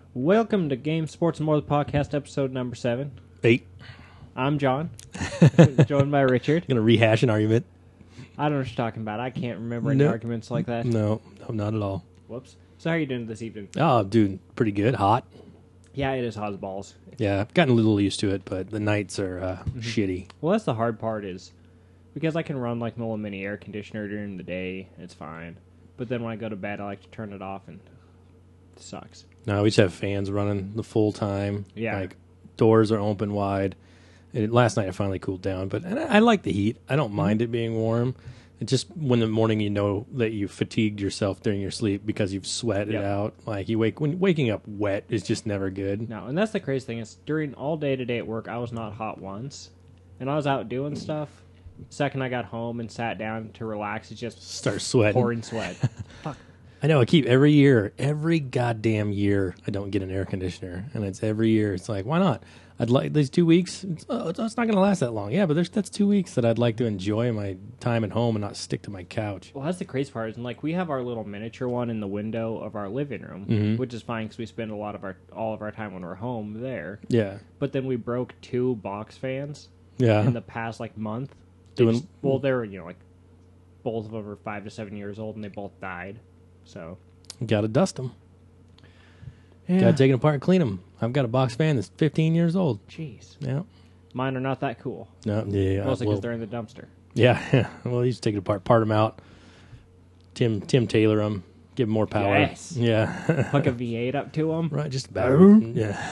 Welcome to Game Sports and More, the podcast, episode number 7. 8. I'm John, joined by Richard. Going to rehash an argument? I don't know what you're talking about. I can't remember any arguments like that. No, not at all. Whoops. So how are you doing this evening? Oh, dude, pretty good. Hot. Yeah, it is hot as balls. Yeah, I've gotten a little used to it, but the nights are shitty. Well, that's the hard part is, because I can run like a little mini air conditioner during the day, it's fine. But then when I go to bed, I like to turn it off, and it sucks. No, we just have fans running the full time. Yeah. Like, doors are open wide. Last night it finally cooled down, but I like the heat. I don't mind it being warm. It's just when in the morning you know that you fatigued yourself during your sleep because you've sweated it out. Like waking up wet is just never good. No, and that's the crazy thing is during all day today at work, I was not hot once, and I was out doing stuff. Second I got home and sat down to relax, it just Start sweating. pouring sweat. Fuck. I know. I keep every goddamn year I don't get an air conditioner, and it's every year. It's like, why not? I'd like these 2 weeks. It's not going to last that long. Yeah, but that's 2 weeks that I'd like to enjoy my time at home and not stick to my couch. Well, that's the crazy part. Is like we have our little miniature one in the window of our living room, which is fine because we spend all of our time when we're home there. Yeah, But then we broke 2 box fans yeah. in the past month. Doing- They're both of them are 5 to 7 years old, and they both died. So Got to dust them. yeah. Got to take it apart and clean them. I've got a box fan that's 15 years old. Jeez, Yeah. mine are not that cool. No. Yeah. Mostly because Well, they're in the dumpster. yeah. Well, you just take it apart, part them out. Tim Taylor them. Give them more power. Yes. Yeah. Hook a V8 up to them. Right. Just about. Yeah.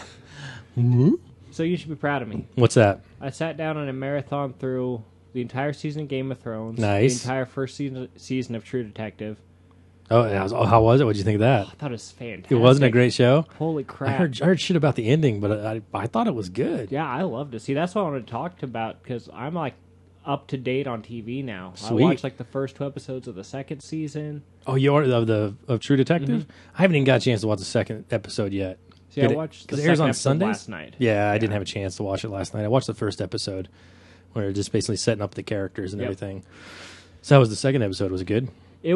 So you should be proud of me. What's that? I sat down on a marathon through the entire season of Game of Thrones. Nice. The entire first season of True Detective. Oh, how was it? What'd you think of that? I thought it was fantastic. It wasn't a great show. Holy crap. I heard shit about the ending, but I thought it was good. Yeah, I loved it. See, that's what I wanted to talk about because I'm up to date on TV now. Sweet. I watched the first 2 episodes of the second season. Oh, you are of True Detective? I haven't even got a chance to watch the second episode yet. See, I watched the it airs second on episode Sundays last night. Yeah, I didn't have a chance to watch it last night. I watched the first episode where they're just basically setting up the characters and everything. So that was the second episode. Was it good?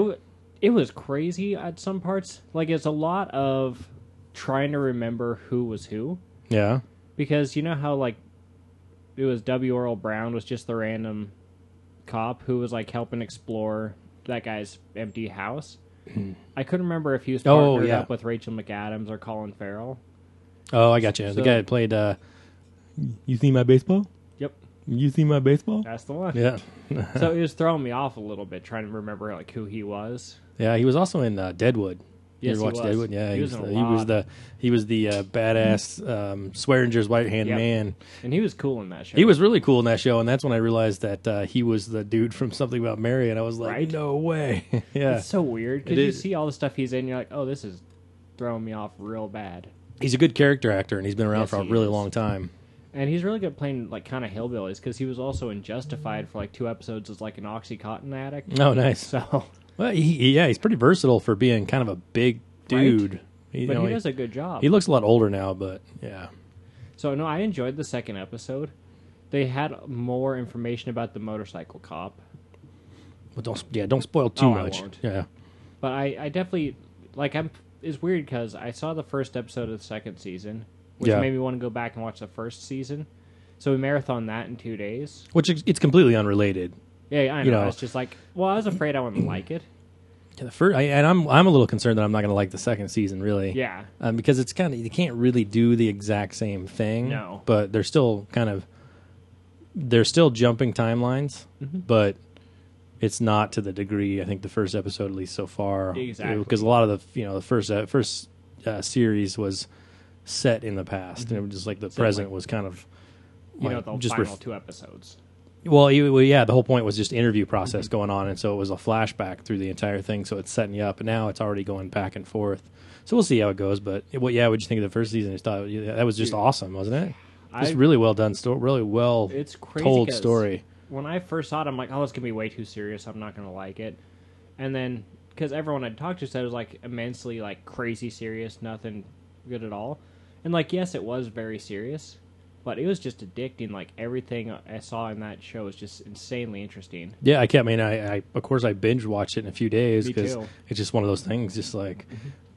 It was crazy at some parts. It's a lot of trying to remember who was who. Yeah. Because you know how, it was W. Earl Brown was just the random cop who was, helping explore that guy's empty house. I couldn't remember if he was partnered up with Rachel McAdams or Colin Farrell. Oh, I got you. So, the guy that played, You See My Baseball? Yep. You See My Baseball? That's the one. Yeah. So it was throwing me off a little bit trying to remember, who he was. Yeah, he was also in Deadwood. Yes, you ever watched Deadwood? Yeah, he was the badass Swearinger's right-hand man. And he was cool in that show. He was really cool in that show, and that's when I realized that he was the dude from Something About Mary, and I was like, Right? no way. Yeah. It's so weird, because It you is. see all the stuff he's in, you're like, oh, this is throwing me off real bad. He's a good character actor, and he's been around Yes, for a he really is. long time. And he's really good playing, kind of hillbillies, because he was also in Justified for, 2 episodes as, an Oxycontin addict. Oh, nice. So, Well, he's pretty versatile for being kind of a big dude. Right? He does a good job. He looks a lot older now, but yeah. So, no, I enjoyed the second episode. They had more information about the motorcycle cop. But don't spoil too I much. won't. Yeah. But I definitely, it's weird because I saw the first episode of the second season, which made me want to go back and watch the first season. So we marathoned that in 2 days. Which it's completely unrelated. Yeah, I know. You know. It's just I was afraid I wouldn't like it. Yeah, I'm a little concerned that I'm not going to like the second season, really. Yeah. Because it's kind of, you can't really do the exact same thing. No. But they're still jumping timelines, but it's not to the degree, I think, the first episode, at least so far. Exactly. Because a lot of the first series was set in the past, and it was just the present was kind of, the just final 2 episodes. Well, the whole point was just interview process going on, and so it was a flashback through the entire thing, so it's setting you up, and now it's already going back and forth. So we'll see how it goes, but what'd you think of the first season? I thought that was just awesome, wasn't it? Just really well done, really well It's crazy told 'cause story. When I first saw it, I'm like, oh, it's going to be way too serious. I'm not going to like it. And then, because everyone I'd talked to said it was immensely crazy serious, nothing good at all. And yes, it was very serious. But it was just addicting. Everything I saw in that show was just insanely interesting. Yeah, I of course I binge watched it in a few days Me because too. it's just one of those things. Just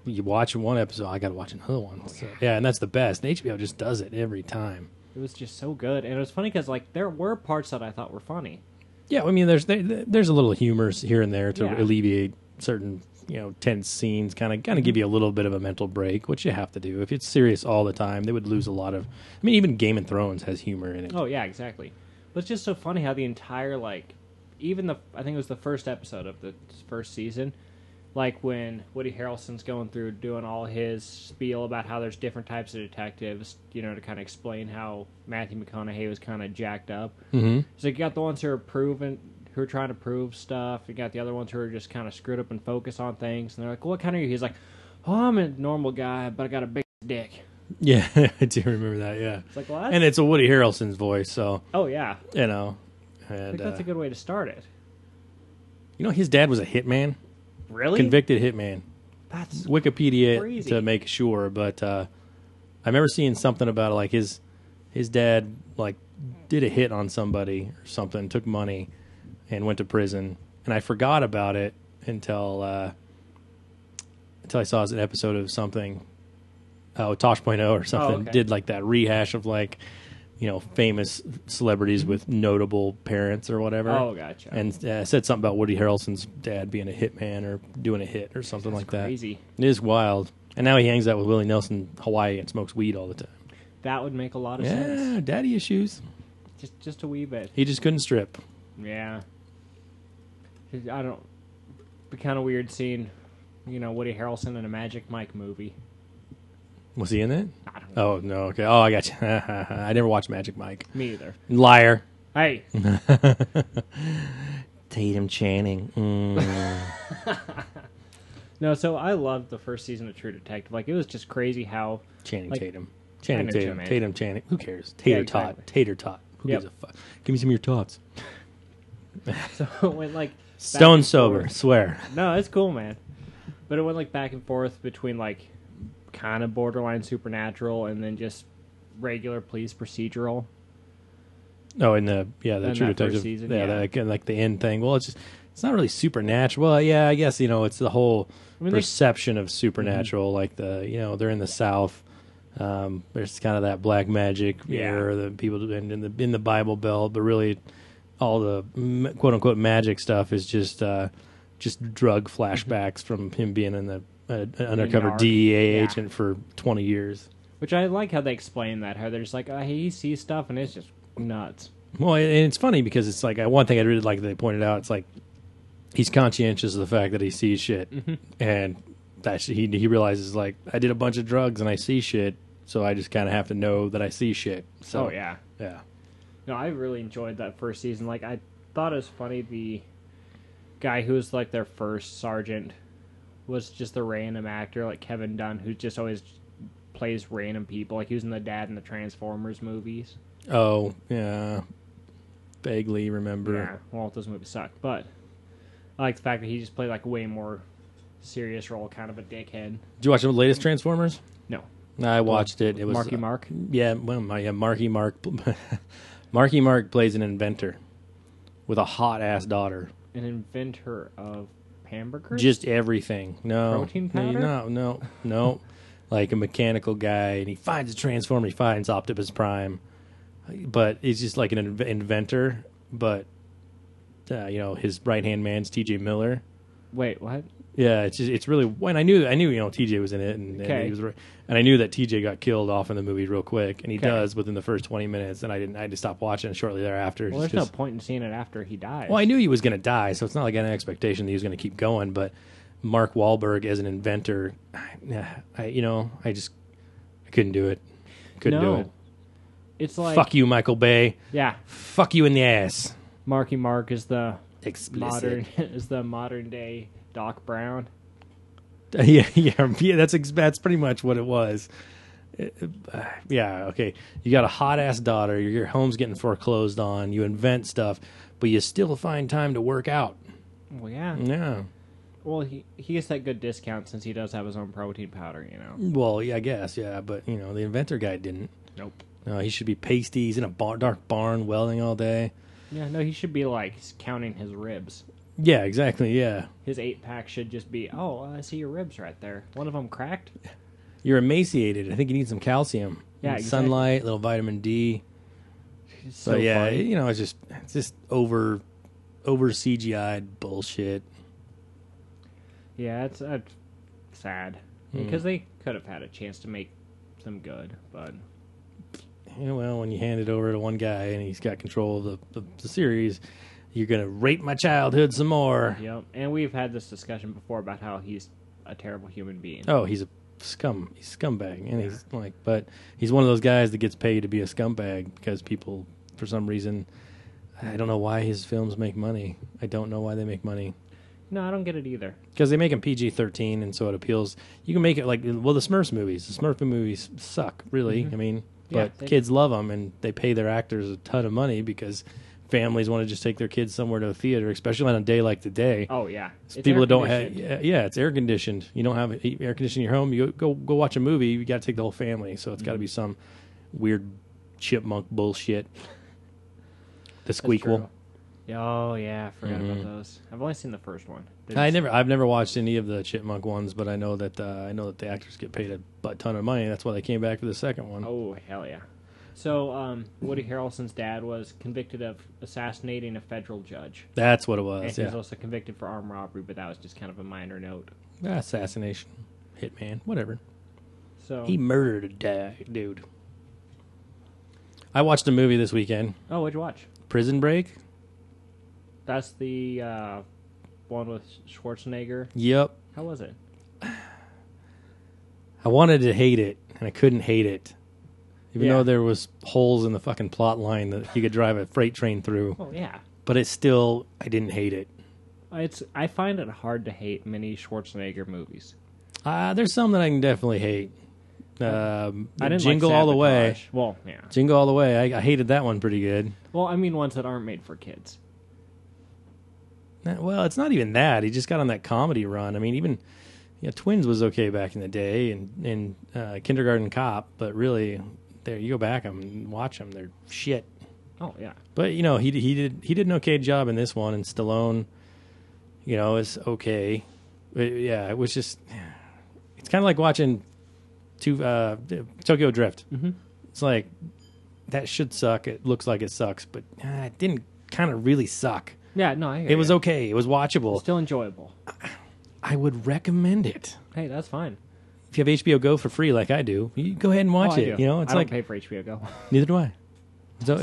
you watch one episode, I got to watch another one. So, yeah, and that's the best. And HBO just does it every time. It was just so good, and it was funny because like there were parts that I thought were funny. Yeah, I mean, there's a little humor here and there to Yeah. alleviate certain tense scenes, kind of give you a little bit of a mental break, which you have to do. If it's serious all the time, they would lose a lot of. I mean, even Game of Thrones has humor in it. Oh yeah, exactly. But it's just so funny how the entire like, even I think it was the first episode of the first season, like when Woody Harrelson's going through doing all his spiel about how there's different types of detectives, to kind of explain how Matthew McConaughey was kind of jacked up. Mm-hmm. So you got the ones who are trying to prove stuff. You got the other ones who are just kind of screwed up and focus on things. And they're like, "What kind of are you?" He's like, "Oh, I'm a normal guy, but I got a big dick." Yeah, I do remember that. Yeah, It's like, well, that's... and it's a Woody Harrelson's voice, so oh yeah, and I think that's a good way to start it. his dad was a hitman, Really? convicted hitman. That's Wikipedia crazy. to make sure, but I remember seeing something about like his dad like did a hit on somebody or something, took money, and went to prison, and I forgot about it until I saw an episode of something. Oh, Tosh.0 or something okay. did like that rehash of like famous celebrities with notable parents or whatever. Oh, gotcha. And said something about Woody Harrelson's dad being a hitman or doing a hit or something That's like that. crazy. It is wild. And now he hangs out with Willie Nelson in Hawaii and smokes weed all the time. That would make a lot of Yeah, sense. daddy issues. Just a wee bit. He just couldn't strip. Yeah. I don't... Be kind of weird seeing, Woody Harrelson in a Magic Mike movie. Was he in it? I don't know. Oh, no. Okay. Oh, I got you. I never watched Magic Mike. Me either. Liar. Hey! Tatum Channing. No, so I loved the first season of True Detective. Like, it was just crazy how... Channing Like, Tatum. I Channing know Tatum. Jim, man. Tatum Channing. Who cares? Tater exactly. tot. Tater tot. Who Yep. gives a fuck? Give me some of your tots. So it went, like... back Stone and sober. forth. Swear. No, it's cool, man. But it went, like, back and forth between, like, kind of borderline supernatural and then just regular police procedural. Oh, in the In True that Detective. first season, yeah, yeah. like the end thing. Well, it's not really supernatural. Well, yeah, I guess it's the whole I mean, perception of supernatural. Like they're in the South. There's kind of that black magic, Yeah. or the people in the Bible Belt, but really all the quote unquote magic stuff is just drug flashbacks from him being in the undercover Ark. DEA Yeah. agent for 20 years. Which I like how they explain that. How they're just like, he sees stuff and it's just nuts. Well, and it's funny because it's like one thing I really like that they pointed out. It's like he's conscientious of the fact that he sees shit, and that he realizes like I did a bunch of drugs and I see shit, so I just kind of have to know that I see shit. So Oh, yeah. yeah. No, I really enjoyed that first season. Like, I thought it was funny the guy who was, like, their first sergeant was just a random actor, like Kevin Dunn, who just always plays random people. Like, he was in the dad in the Transformers movies. Oh yeah. Vaguely remember. Yeah, well, those movies suck. But I like the fact that he just played, like, a way more serious role, kind of a dickhead. Did you watch the latest Transformers? No. I watched it. It was Marky Mark? Yeah, well, Marky Mark. Marky Mark plays an inventor with a hot ass daughter. An inventor of hamburgers? Just everything. No. Protein powder? No. Like a mechanical guy, and he finds a transformer. He finds Optimus Prime, but he's just like an inventor. But his right hand man's T.J. Miller. Wait, what? Yeah, it's really. When I knew T.J. was in it, and Okay. he was, and I knew that T.J. got killed off in the movie real quick, and he Okay. does within the first 20 minutes, and I had to stop watching it shortly thereafter. Well, just there's no 'cause- point in seeing it after he dies. Well, I knew he was going to die, so it's not like I had an expectation that he was going to keep going. But Mark Wahlberg as an inventor, I couldn't do it. Couldn't do it. It's like... Fuck you, Michael Bay. Yeah, Fuck you in the ass. Marky Mark is the Explicit. modern day Doc Brown. Yeah. That's pretty much what it was. Yeah, okay. You got a hot ass daughter. Your home's getting foreclosed on. You invent stuff, but you still find time to work out. Well, yeah. Yeah. Well, he gets that good discount since he does have his own protein powder, Well, yeah, I guess, yeah, but the inventor guy didn't. Nope. No, he should be pasty. He's in a dark barn welding all day. Yeah, no, he should be like counting his ribs. Yeah, exactly. Yeah, His 8-pack should just be, oh, I see your ribs right there. One of them cracked? you're emaciated. I think you need some calcium. Yeah, And exactly. sunlight, a little vitamin D. It's So so yeah, funny. you know, it's just over CGI'd bullshit. Yeah, it's sad. Because they could have had a chance to make them good, but... Yeah, well, when you hand it over to one guy and he's got control of the series, you're gonna rape my childhood some more. Yep, and we've had this discussion before about how he's a terrible human being. Oh, he's a scumbag, and he's like, but he's one of those guys that gets paid to be a scumbag because people, for some reason, I don't know why his films make money. I don't know why they make money. No, I don't get it either. Because they make them PG-13, and so it appeals. You can make it like, well, the Smurfs movies. The Smurf movies suck, really. I mean, Yeah, but kids love them, and they pay their actors a ton of money because families want to just take their kids somewhere to a theater, especially on a day like today. Oh, yeah. It's People that don't have, air-conditioned. yeah, it's air conditioned. You don't have air conditioning in your home. You go watch a movie. You got to take the whole family. So it's got to be some weird chipmunk bullshit. The That's squeakquel. true. Oh, yeah, I forgot about those. I've only seen the first one. I've never watched any of the chipmunk ones, but I know that the actors get paid a butt ton of money. That's why they came back for the second one. Oh, hell yeah. So, Woody Harrelson's dad was convicted of assassinating a federal judge. That's what it And was. he was Yeah, also convicted for armed robbery, but that was just kind of a minor note. assassination, hitman, whatever. So, He murdered a dude. I watched a movie this weekend, oh, what'd you watch? Prison Break. That's the one with Schwarzenegger. Yep. How was it? I wanted to hate it, and I couldn't hate it. Even Yeah. though there was holes in the fucking plot line that you could drive a freight train through. Oh, yeah. But it's still, I didn't hate it. I find it hard to hate many Schwarzenegger movies. There's some that I can definitely hate. I didn't Jingle like All the Way. Sabotage. Well, yeah. Jingle All the Way. I hated that one pretty good. Well, I mean ones that aren't made for kids. Well, it's not even that. He just got on that comedy run. I mean, even Twins was okay back in the day, and Kindergarten Cop. But really, there you go back and watch them. They're shit. Oh, yeah. But he did an okay job in this one, and Stallone, is okay. But, yeah, it was just. It's kind of like watching Tokyo Drift. Mm-hmm. It's like that should suck. It looks like it sucks, but it didn't kind of really suck. Yeah, no, I hear It was ya. okay. It was watchable. Still enjoyable. I would recommend it. Hey, that's fine. If you have HBO Go for free, like I do, you go ahead and watch I it. do. It's I like don't pay for HBO Go. neither do I. So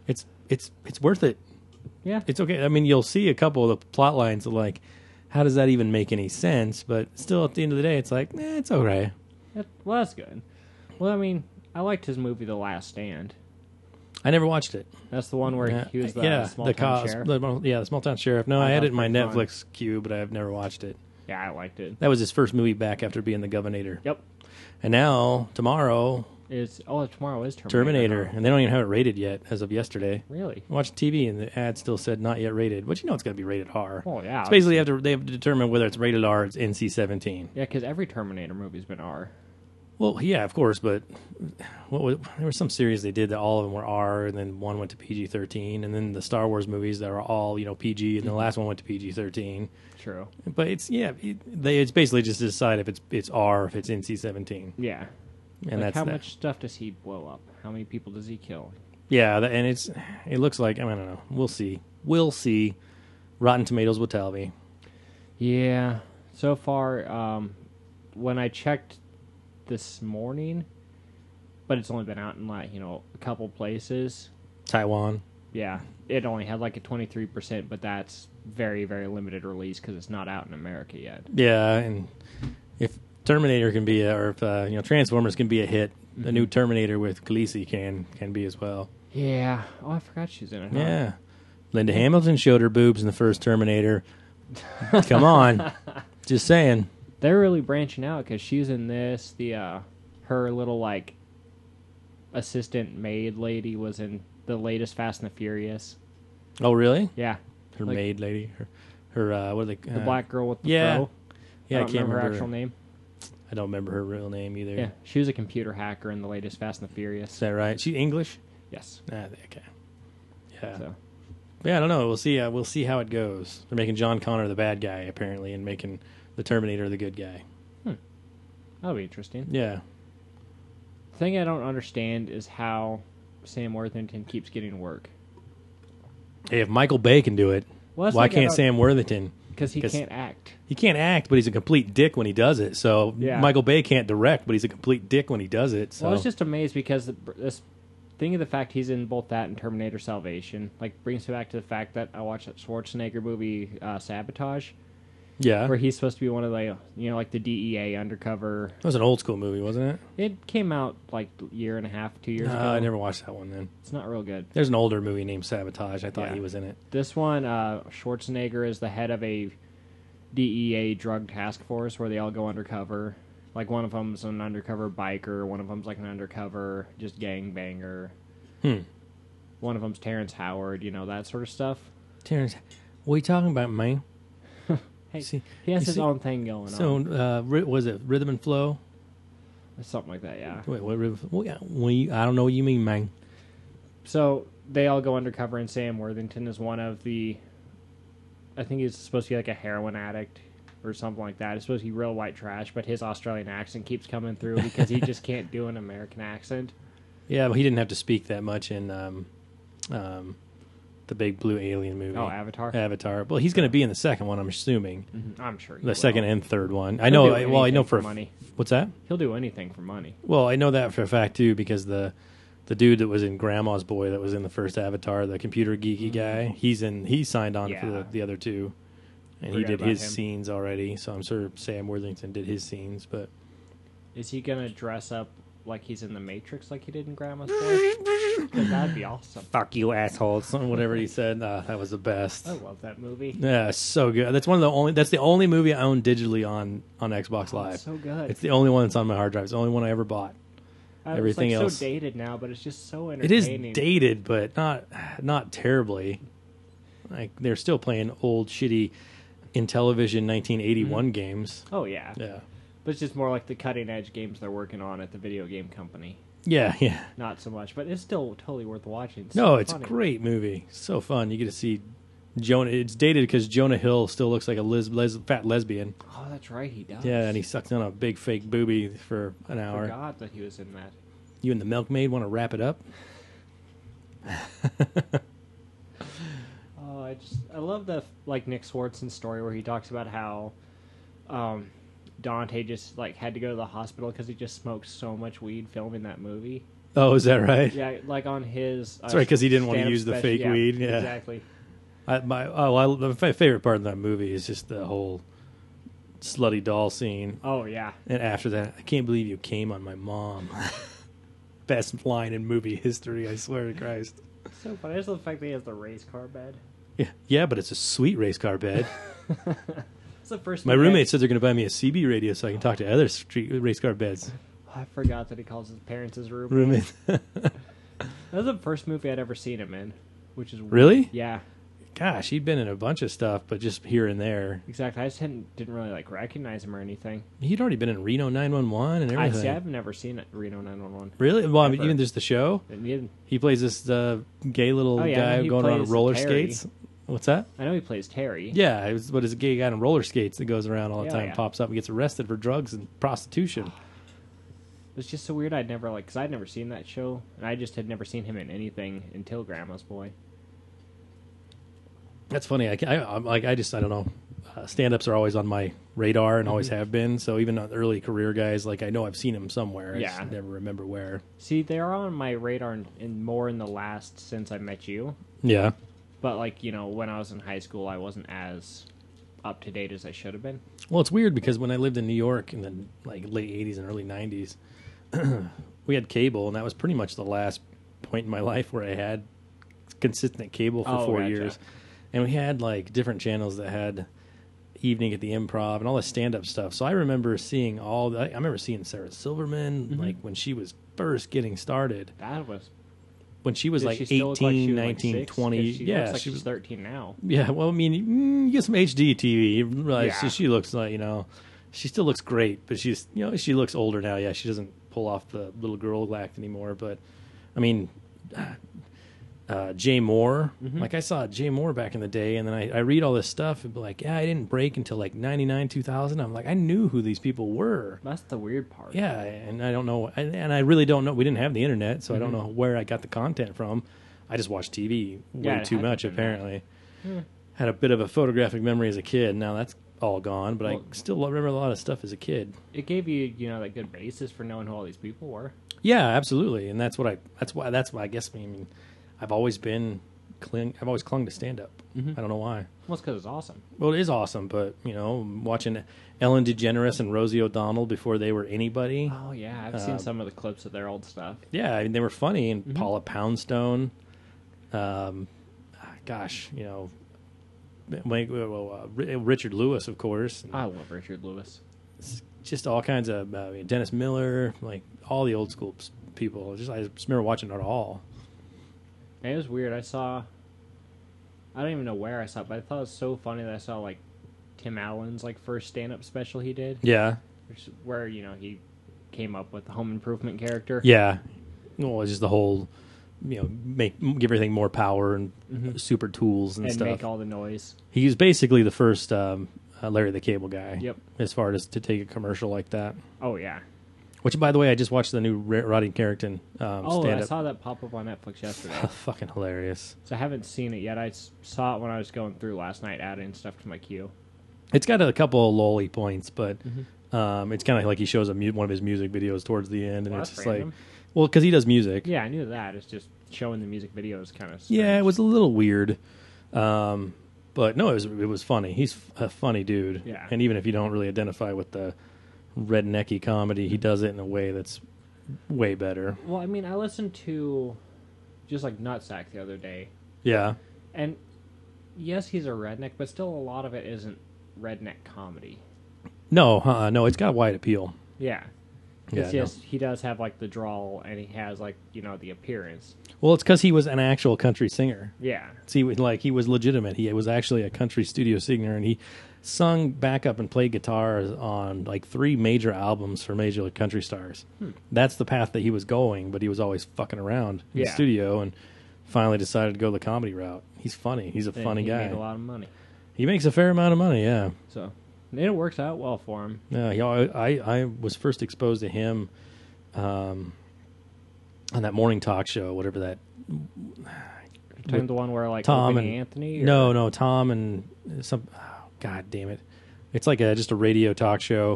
it's worth it. Yeah. It's okay. I mean, you'll see a couple of the plot lines of like, how does that even make any sense? But still, at the end of the day, it's like, it's okay. Well, that's good. Well, I mean, I liked his movie The Last Stand. I never watched it. That's the one where he was the small town sheriff. The small town sheriff. No, I I had thought it in my it was Netflix queue, but I've never watched it. Yeah, I liked it. That was his first movie back after being the Governator. Yep. And now tomorrow, Tomorrow is Terminator, huh? and they don't even have it rated yet as of yesterday. Really? I watched TV and the ad still said not yet rated, but it's going to be rated R. Oh, yeah. It's basically they have to determine whether it's rated R or it's NC-17. Yeah, because every Terminator movie's been R. Well, yeah, of course, but there were some series they did that all of them were R, and then one went to PG-13, and then the Star Wars movies that were all PG, and the last one went to PG-13. True. But it's basically just to decide if it's R, if it's NC-17, Yeah. and Like that's how that. much stuff does he blow up? How many people does he kill? Yeah, and it looks like I don't know. We'll see. Rotten Tomatoes will tell me. Yeah. So far, when I checked this morning, but it's only been out in a couple places. Taiwan. Yeah, it only had like a 23%, but that's very, very limited release because it's not out in America yet. Yeah, and if Terminator can be or if Transformers can be a hit, the new Terminator with Khaleesi can be as well. Yeah. Oh, I forgot she's in it. Huh? Yeah. Linda Hamilton showed her boobs in the first Terminator. Come on. Just saying. They're really branching out because she's in this. Her little assistant maid lady was in the latest Fast and the Furious. Oh, really? Yeah, Her Like- maid lady. Her what are they? the black girl with the yeah. fro. Yeah, I I don't can't remember her remember. actual name. I don't remember her real name either. Yeah, she was a computer hacker in the latest Fast and the Furious. Is that right? She English? Yes. Okay. Yeah. So, Yeah, I don't know. We'll see. We'll see how it goes. They're making John Connor the bad guy apparently, and making the Terminator the good guy. That'll be interesting. Yeah. The thing I don't understand is how Sam Worthington keeps getting work. Hey, if Michael Bay can do it, Well, why can't Sam Worthington? Because he can't act. He can't act, but he's a complete dick when he does it. So Yeah. Michael Bay can't direct, but he's a complete dick when he does it. So Well, I was just amazed because this thing of the fact he's in both that and Terminator Salvation, like, brings me back to the fact that I watched that Schwarzenegger movie, Sabotage, yeah, where he's supposed to be one of the, like the DEA undercover. that was an old school movie, wasn't it? It came out like a year and a half, 2 years ago. I never watched that one. Then It's not real good. there's an older movie named Sabotage. I thought Yeah. he was in it. This one, Schwarzenegger is the head of a DEA drug task force where they all go undercover. Like, one of them's an undercover biker, one of them's like an undercover just gangbanger. One of them's Terrence Howard, that sort of stuff. Terrence, what are you talking about, man? Hey, See- he has you his see- own thing going So on. was it Rhythm and Flow? Something like that, yeah. Wait, what? I don't know what you mean, man. So they all go undercover, and Sam Worthington is one of the... I think he's supposed to be like a heroin addict or something like that. He's supposed to be real white trash, but his Australian accent keeps coming through because he just can't do an American accent. Yeah, but he didn't have to speak that much in the big blue alien movie. Oh, Avatar? Avatar. Well, he's going to be in the second one, I'm assuming. I'm sure he The will. second and third one. I He'll know. do I know anything for money. What's that? He'll do anything for money. Well, I know that for a fact too because the dude that was in Grandma's Boy that was in the first Avatar, the computer geeky guy, he signed on Yeah. for the other two, and he Forgot did about his him. scenes already. So I'm sure Sam Worthington did his scenes, but Is he going to dress up like he's in the Matrix like he did in Grandma's Boy? 'Cause that'd be awesome. fuck you assholes, whatever he said. That was the best. I love that movie. Yeah, it's so good. That's the only movie I own digitally on Xbox Live. It's so good. It's the only one that's on my hard drive. It's the only one I ever bought. everything it's else- so dated now, but it's just so It is entertaining. dated, but not terribly. Like they're still playing old shitty Intellivision 1981 games. Oh, yeah. Yeah. But it's just more like the cutting edge games they're working on at the video game company. Yeah, yeah. Not so much, but it's still totally worth watching. No, so it's funny. a great movie. So fun. You get to see Jonah. It's dated because Jonah Hill still looks like a fat lesbian. Oh, that's right, he does. Yeah, and he sucks on a big fake booby for an I hour. forgot that he was in that. You and the milkmaid want to wrap it up? Oh, I love the Nick Swartzen's story where he talks about how Dante just had to go to the hospital because he just smoked so much weed filming that movie. Oh, is that right? Yeah, on his. That's right, 'cause he didn't want to stand-up use the special. fake weed, yeah. exactly. My favorite part of that movie is just the whole slutty doll scene. Oh yeah, And after that, I can't believe you came on my mom. Best line in movie history, I swear to Christ. so funny. I just love the fact that he has the race car bed. Yeah, but it's a sweet race car bed. It's the first. My movie roommate said they're going to buy me a CB radio so I can talk to other street race car beds. I forgot that he calls his parents his roommate. Roommate. That was the first movie I'd ever seen him in, which is weird. Really? Yeah, Gosh, he'd been in a bunch of stuff, but just here and there. exactly. I just didn't really recognize him or anything. He'd already been in Reno 911 and everything. I've never seen it, Reno 911. Really? Well, I mean, Ever. even just the show. And he didn't- He plays this gay little Oh, yeah, guy he going around plays roller Terry. skates. What's that? I know he plays Terry. Yeah, but it's a gay guy on roller skates that goes around all the Yeah, time, yeah. pops up and gets arrested for drugs and prostitution. It's just so weird. I'd never because I'd never seen that show, and I just had never seen him in anything until Grandma's Boy. That's funny. I don't know. Stand-ups are always on my radar and always have been. So even on early career guys, I know I've seen them somewhere. I Yeah. just never remember where. See, they're on my radar more in the last since I met you. Yeah. But when I was in high school, I wasn't as up to date as I should have been. Well, it's weird because when I lived in New York in the late 80s and early 90s, we had cable, and that was pretty much the last point in my life where I had consistent cable for 4 gotcha. years. And we had different channels that had Evening at the Improv and all the stand-up stuff. So I remember seeing I remember seeing Sarah Silverman when she was first getting started. That was When she was Did she still look like 18, she was, 19, 6? 20. 'Cause she Yeah, looks like she was she's 13 now. Yeah, well, I mean, you get some HD TV. You realize Yeah. she looks she still looks great, but she's, she looks older now. Yeah, she doesn't pull off the little girl act anymore. But, I mean, Jay Moore. Mm-hmm. Like I saw Jay Moore back in the day, and then I read all this stuff and be like, yeah, I didn't break until like 99, 2000. I'm like, I knew who these people were. That's the weird part. Yeah, and I don't know, and I really don't know. We didn't have the internet, so I don't know where I got the content from. I just watched TV way too much, apparently. Had a bit of a photographic memory as a kid. Now that's all gone, but I still remember a lot of stuff as a kid. It gave you, that good basis for knowing who all these people were. Yeah, absolutely, and that's why I guess. I mean, I've always clung to stand up. Mm-hmm. I don't know why. Well, it's because it's awesome. Well, it is awesome, but watching Ellen DeGeneres and Rosie O'Donnell before they were anybody. Oh yeah, I've seen some of the clips of their old stuff. Yeah, I mean, they were funny, and Paula Poundstone. Richard Lewis, of course. I love Richard Lewis. Just all kinds of Dennis Miller, like all the old school people. I just remember watching it all. It was weird. I don't even know where I saw it, but I thought it was so funny that I saw like Tim Allen's like first stand-up special he did. Yeah. Where he came up with the home improvement character. Yeah. Well, it's just the whole, give everything more power and super tools and stuff. And make all the noise. He's basically the first Larry the Cable Guy. Yep. As far as to take a commercial like that. Oh, yeah. Which, by the way, I just watched the new Rodney Carrington stand-up. I saw that pop up on Netflix yesterday. Fucking hilarious. So I haven't seen it yet. I saw it when I was going through last night, adding stuff to my queue. It's got a couple of lolly points, but it's kind of like he shows one of his music videos towards the end, and it's just random. like, well, because he does music. Yeah, I knew that. It's just showing the music videos kind of. Yeah, it was a little weird, but no, it was funny. He's a funny dude. Yeah, and even if you don't really identify with the rednecky comedy, he does it in a way that's way better. Well, I mean, I listened to just like Nutsack the other day. Yeah, and yes, he's a redneck, but still a lot of it isn't redneck comedy. No, no, it's got wide appeal. Yeah. Yeah, yes, he does have like the drawl, and he has like the appearance. Well, it's because he was an actual country singer. Yeah. See, like he was legitimate. He was actually a country studio singer, and he sung backup and played guitar on like 3 major albums for major country stars. That's the path that he was going, but he was always fucking around in the studio, and finally decided to go the comedy route. He's funny. He's a funny guy. He made a lot of money. He makes a fair amount of money, yeah. So. And it works out well for him. Yeah, I was first exposed to him on that morning talk show, whatever that. Talking the one where like Tom Opie and Anthony. Or? No, Tom and some. Oh, God damn it! It's like just a radio talk show.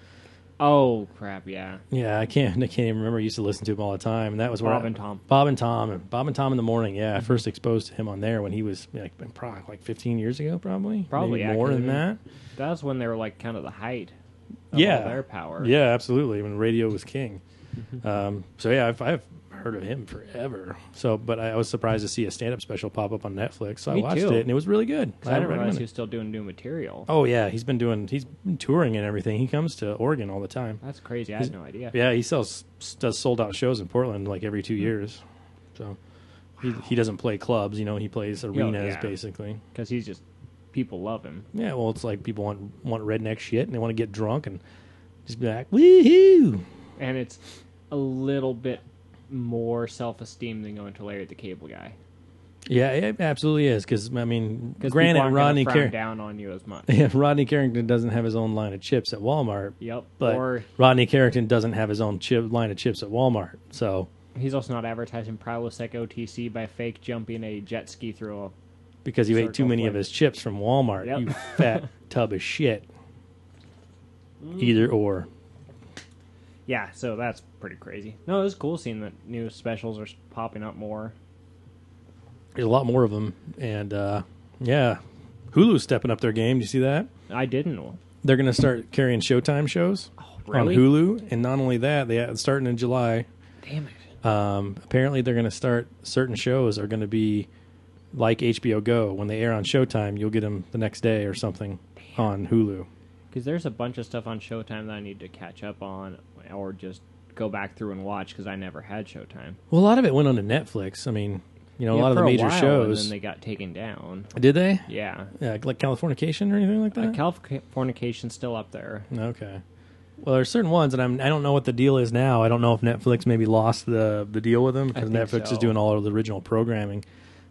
Oh crap! Yeah. Yeah, I can't even remember. I used to listen to him all the time, and that was Bob and Tom. Bob and Tom in the morning. Yeah, I first exposed to him on there when he was like 15 years ago, probably maybe more than that. That's when they were like kind of the height of all their power. Yeah, absolutely. When radio was king. So yeah, I've heard of him forever. So, but I was surprised to see a stand-up special pop up on Netflix. So I watched it, and it was really good. I didn't realize he was still doing new material. Oh yeah, he's been touring and everything. He comes to Oregon all the time. That's crazy. I had no idea. Yeah, he does sold out shows in Portland like every 2 years. So he doesn't play clubs. He plays arenas basically. Because he's just people love him. Yeah, well, it's like people want redneck shit and they want to get drunk and just be like woohoo. And it's a little bit more self-esteem than going to Larry the Cable Guy. Yeah, it absolutely is. Because I mean, granted, Rodney Carrington down on you as much. Yeah, Rodney Carrington doesn't have his own line of chips at Walmart. Yep. But Rodney Carrington doesn't have his own line of chips at Walmart. So he's also not advertising Prilosec OTC by fake jumping a jet ski through a. Because you ate too many of his chips from Walmart. Yep. You fat tub of shit. Either or. Yeah, so that's pretty crazy. No, it was cool seeing that new specials are popping up more. There's a lot more of them. And, yeah. Hulu's stepping up their game. Do you see that? I didn't know. They're going to start carrying Showtime shows on Hulu. And not only that, starting in July. Damn it. Apparently they're going to start, certain shows are going to be like HBO Go. When they air on Showtime, you'll get them the next day or something on Hulu. Because there's a bunch of stuff on Showtime that I need to catch up on or just go back through and watch because I never had Showtime. Well, a lot of it went on to Netflix. I mean, a lot of the major shows. And then they got taken down. Did they? Yeah. Like Californication or anything like that? Californication's still up there. Okay. Well, there's certain ones, and I don't know what the deal is now. I don't know if Netflix maybe lost the deal with them because Netflix is doing all of the original programming.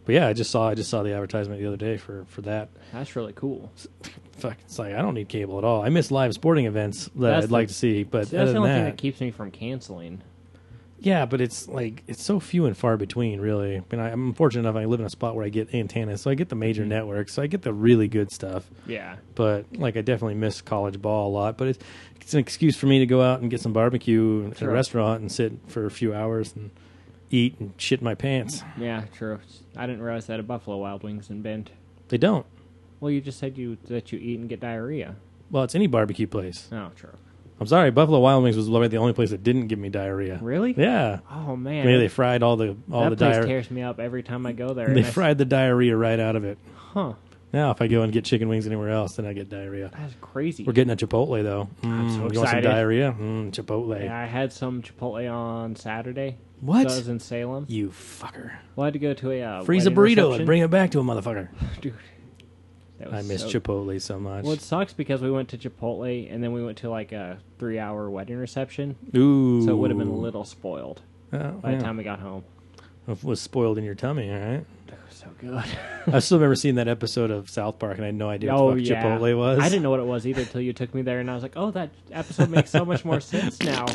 But yeah, I just saw the advertisement the other day for that. That's really cool. Fuck, it's like I don't need cable at all. I miss live sporting events that I'd like to see, but That's other the than only thing that, that keeps me from canceling. yeah, but it's like it's so few and far between, really. I mean, I'm fortunate enough I live in a spot where I get antennas, so I get the major networks, so I get the really good stuff. Yeah. But like, I definitely miss college ball a lot. But it's an excuse for me to go out and get some barbecue at a restaurant and sit for a few hours and eat and shit my pants. Yeah, true. I didn't realize that at Buffalo Wild Wings in Bend. They don't. Well, you just said that you eat and get diarrhea. Well, it's any barbecue place. Oh, true. I'm sorry, Buffalo Wild Wings was the only place that didn't give me diarrhea. Really? Yeah. Oh man. Maybe they fried all the place diarrhea. tears me up every time I go there. They fried the diarrhea right out of it. Huh. Now, if I go and get chicken wings anywhere else, then I get diarrhea. That's crazy. We're getting a Chipotle though. I'm so you want some excited. diarrhea? Chipotle. Yeah, I had some Chipotle on Saturday. What? So I was in Salem. You fucker. Well, I had to go to a Freeze a wedding burrito reception. and bring it back to a motherfucker. Dude. That I was miss so Chipotle so much. Well, it sucks because we went to Chipotle and then we went to like a 3-hour wedding reception. Ooh. So it would have been a little spoiled by yeah. the time we got home. It was spoiled in your tummy, all right? It was so good. I still remember seeing that episode of South Park, and I had no idea Oh, what the fuck yeah. Chipotle was. I didn't know what it was either until you took me there, and I was like, oh, that episode makes so much more sense now.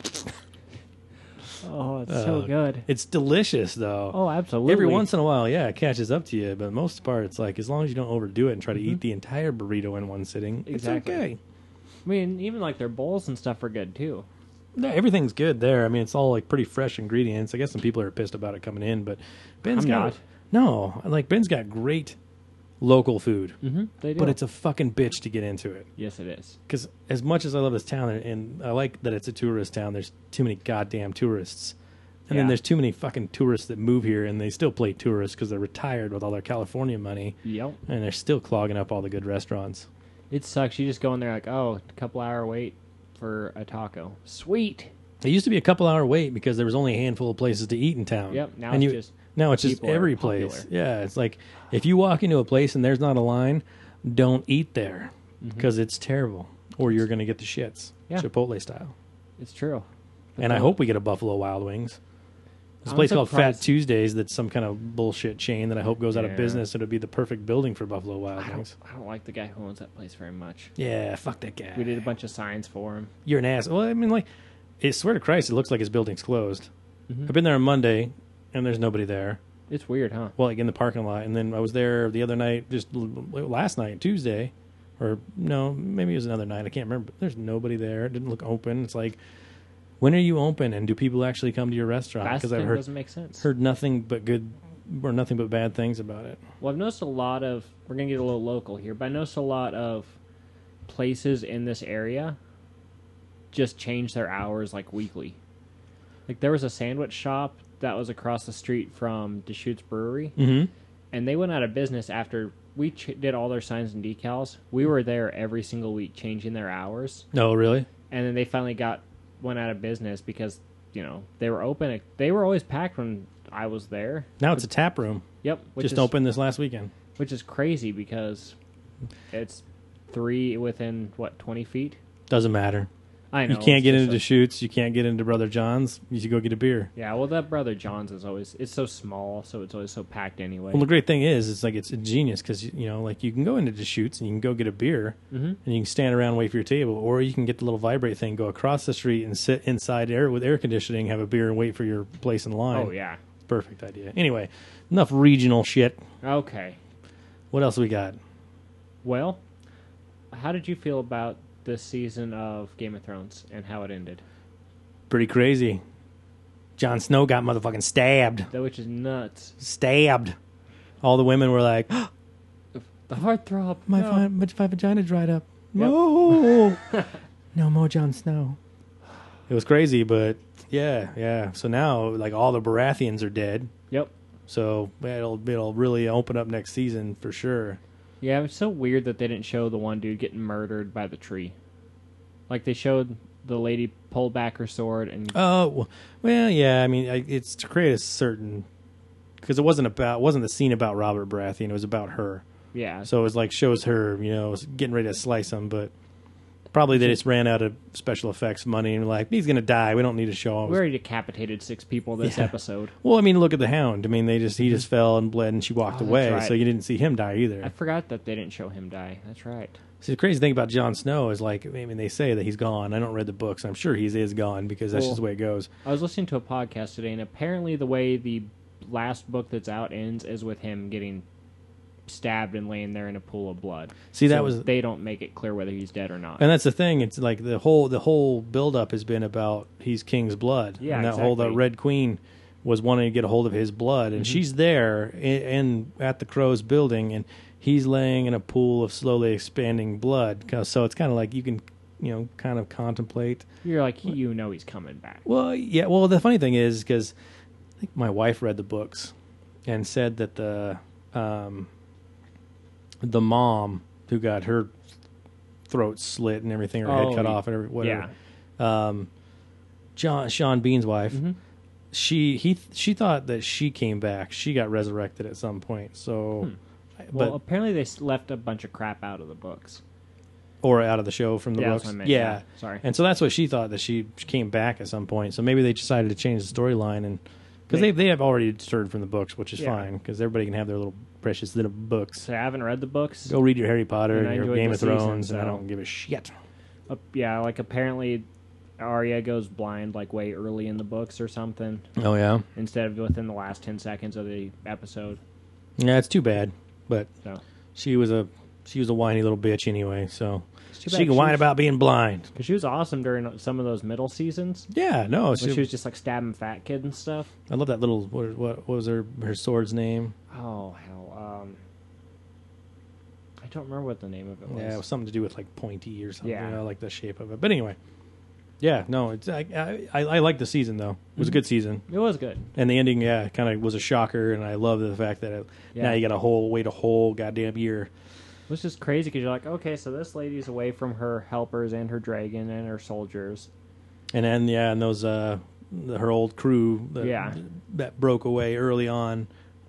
Oh, it's so good. It's delicious, though. Oh, absolutely. Every once in a while, yeah, it catches up to you, but most part, it's like, as long as you don't overdo it and try to eat the entire burrito in one sitting, Exactly. it's okay. I mean, even like their bowls and stuff are good, too. Yeah, everything's good there. I mean, it's all like pretty fresh ingredients. I guess some people are pissed about it coming in, but Ben's I'm got not. No, like Ben's got great local food, Mm-hmm. They do. but it's a fucking bitch to get into it. Yes, it is. Because as much as I love this town, and I like that it's a tourist town, there's too many goddamn tourists. And then Yeah. there's too many fucking tourists that move here, and they still play tourists because they're retired with all their California money, Yep. and they're still clogging up all the good restaurants. It sucks. You just go in there like, oh, a couple hour wait for a taco. Sweet. It used to be a couple-hour wait because there was only a handful of places to eat in town. Yep. Now and it's just now it's just people are every popular. place. Yeah, it's like if you walk into a place and there's not a line, don't eat there because it's terrible, or you're going to get the shits. Yeah. Chipotle style. It's true. But And I then- hope we get a Buffalo Wild Wings. There's a I'm place called Fat surprised- Tuesdays that's some kind of bullshit chain that I hope goes out of Yeah. business. It'll be the perfect building for Buffalo Wild I Wings. don't like the guy who owns that place very much. Yeah, fuck that guy. We did a bunch of signs for him. You're an ass. Well, I mean, like, I swear to Christ, it looks like his building's closed. Mhm. I've been there on Monday, and there's nobody there. It's weird, huh? Well, like in the parking lot, and then I was there the other night, just last night, Tuesday, or no, maybe it was another night. I can't remember. But there's nobody there. It didn't look open. It's like, when are you open, and do people actually come to your restaurant? That Because I've doesn't make sense. heard nothing but good or nothing but bad things about it. Well, I've noticed a lot of. We're gonna get a little local here, but I noticed a lot of places in this area just change their hours like weekly. Like there was a sandwich shop that was across the street from Deschutes Brewery, Mm-hmm. and they went out of business after we did all their signs and decals. We were there every single week changing their hours, No, really? and then they finally went out of business because they were open. They were always packed when I was there. Now it's a tap room. Yep, which Just is, opened this last weekend. which is crazy because it's 3 within 20 feet. Doesn't matter. I know You can't it's get just into Deschutes. You can't get into Brother John's. You should go get a beer. yeah, well, that Brother John's is always so small, so it's always so packed anyway. Well, the great thing is, it's like it's genius because like you can go into Deschutes and you can go get a beer Mm-hmm. and you can stand around and wait for your table, or you can get the little vibrate thing, go across the street and sit inside air with air conditioning, have a beer and wait for your place in line. Oh yeah. Perfect idea. Anyway, enough regional shit. Okay. What else we got? Well, how did you feel about this season of Game of Thrones and how it ended? Pretty crazy. Jon Snow got motherfucking stabbed. That which is nuts. Stabbed. All the women were like, The heartthrob. my vagina dried up. No. No more Jon Snow. It was crazy, but yeah. So now, like, all the Baratheons are dead. Yep. So it'll really open up next season for sure. Yeah, it's so weird that they didn't show the one dude getting murdered by the tree. Like they showed the lady pull back her sword and Oh, well, yeah. I mean, it's to create a certain, because it wasn't the scene about Robert Baratheon. It was about her. yeah. So it was like shows her, getting ready to slice him. But Probably they just ran out of special effects money and like, he's going to die. We don't need to show him. We already decapitated 6 people this episode. Well, I mean, look at the Hound. I mean, he just fell and bled and she walked away. right. So you didn't see him die either. I forgot that they didn't show him die. That's right. See, the crazy thing about Jon Snow is like, I mean, they say that he's gone. I don't read the books. I'm sure he is gone because that's just the way it goes. I was listening to a podcast today, and apparently the way the last book that's out ends is with him getting stabbed and laying there in a pool of blood. See, so that was they don't make it clear whether he's dead or not. And that's the thing. It's like the whole build up has been about he's King's blood. Yeah, and that exactly. the Red Queen was wanting to get a hold of his blood, and she's there in at the Crow's building, and he's laying in a pool of slowly expanding blood. So it's kind of like you can, kind of contemplate. You're like, he's coming back. Well, yeah. Well, the funny thing is because I think my wife read the books and said that the mom who got her throat slit and everything, her head cut off and whatever. Yeah. Sean Bean's wife. Mm-hmm. She thought that she came back. She got resurrected at some point. So, Well, apparently they left a bunch of crap out of the books. Or out of the show from the Yeah, books. that's what I meant. Yeah. Sorry. And so that's what she thought, that she came back at some point. So maybe they decided to change the storyline, and because they have already deterred from the books, which is fine because everybody can have their little precious little books. So I haven't read the books. Go read your Harry Potter And I and your enjoyed Game the of Thrones, season, and I so- don't give a shit. Yeah, like apparently Arya goes blind like way early in the books or something Oh yeah, instead of within the last 10 seconds of the episode. yeah, it's too bad, but So she was a whiny little bitch anyway. So too she bad. can whine about being blind. Because she was awesome during some of those middle seasons. Yeah, no, When she was just like stabbing fat kids and stuff. I love that little. What was her sword's name? Oh hell, I don't remember what the name of it was. Yeah, it was something to do with like pointy or something. Yeah. I like the shape of it. But anyway, yeah, no, it's I like the season though. It was a good season, It was good. and the ending, kind of was a shocker. And I love the fact that now you got wait a whole goddamn year. It was just crazy because you're like, okay, so this lady's away from her helpers and her dragon and her soldiers. And then and those her old crew that broke away early on.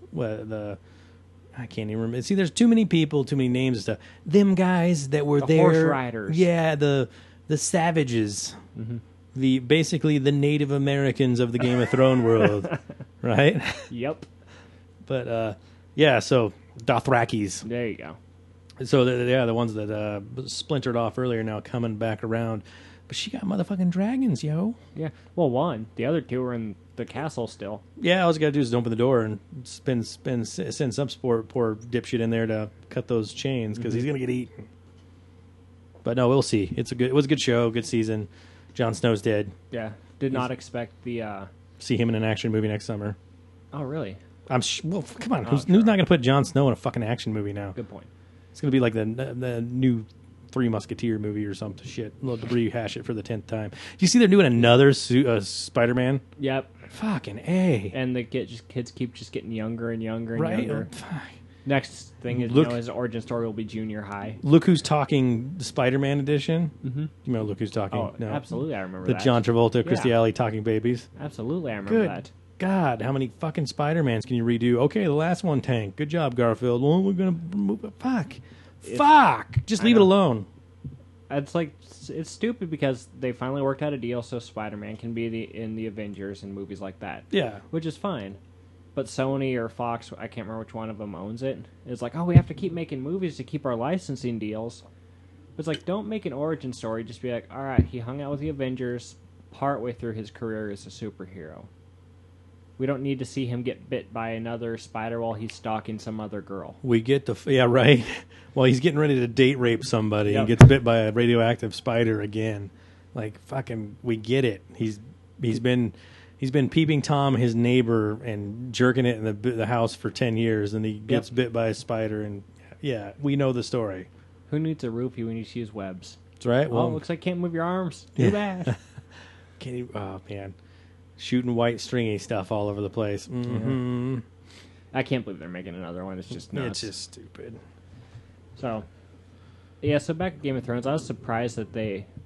I can't even remember. See, there's too many people, too many names and stuff. Them guys that were The there, horse riders. Yeah, the savages, basically the Native Americans of the Game of Thrones world, right? Yep. But yeah, so Dothrakis. There you go. So the ones that splintered off earlier now coming back around. But she got motherfucking dragons, yo. Yeah. Well, one. The other two are in the castle still. Yeah, all you got to do is open the door and send some poor dipshit in there to cut those chains because he's gonna get eaten. But no, we'll see. It was a good show, good season. Jon Snow's dead. Yeah. Did not expect the. See him in an action movie next summer. Oh, really? Well, come on, Oh, who's sure. not gonna put Jon Snow in a fucking action movie now? Good point. It's gonna be like the new Three Musketeer movie or some shit. They'll rehash it for the 10th time. Do you see they're doing another Spider-Man? Yep. Fucking A. And the kids keep just getting younger and younger and Right? younger. Fuck. Next thing is, Look- his origin story will be junior high. Look Who's Talking, the Spider-Man edition. Mm-hmm. You remember Look Who's Talking? Oh, No. absolutely, I remember The that. John Travolta, Christy Yeah. Alley talking babies. Absolutely, I remember Good that. God, how many fucking Spider-Mans can you redo? Okay, the last one tanked. Good job, Garfield. Well, we're going to move it. Fuck. Just leave it know. alone. It's stupid because they finally worked out a deal so Spider-Man can be in the Avengers and movies like that. Yeah. Which is fine. But Sony or Fox, I can't remember which one of them owns it. It's like, oh, we have to keep making movies to keep our licensing deals. But it's like, don't make an origin story. Just be like, all right, he hung out with the Avengers partway through his career as a superhero. We don't need to see him get bit by another spider while he's stalking some other girl. We get yeah, right. Well, he's getting ready to date rape somebody Yep. and gets bit by a radioactive spider again. Like fucking, we get it. He's been peeping Tom, his neighbor, and jerking it in the house for 10 years, and he gets bit by a spider. And yeah, we know the story. Who needs a rupee when you use webs? That's right. Well, looks like can't move your arms. Too bad. Can you? Oh man, shooting white stringy stuff all over the place. Mm-hmm. I can't believe they're making another one. It's just nuts. It's just stupid. So, yeah, so back to Game of Thrones, I was surprised that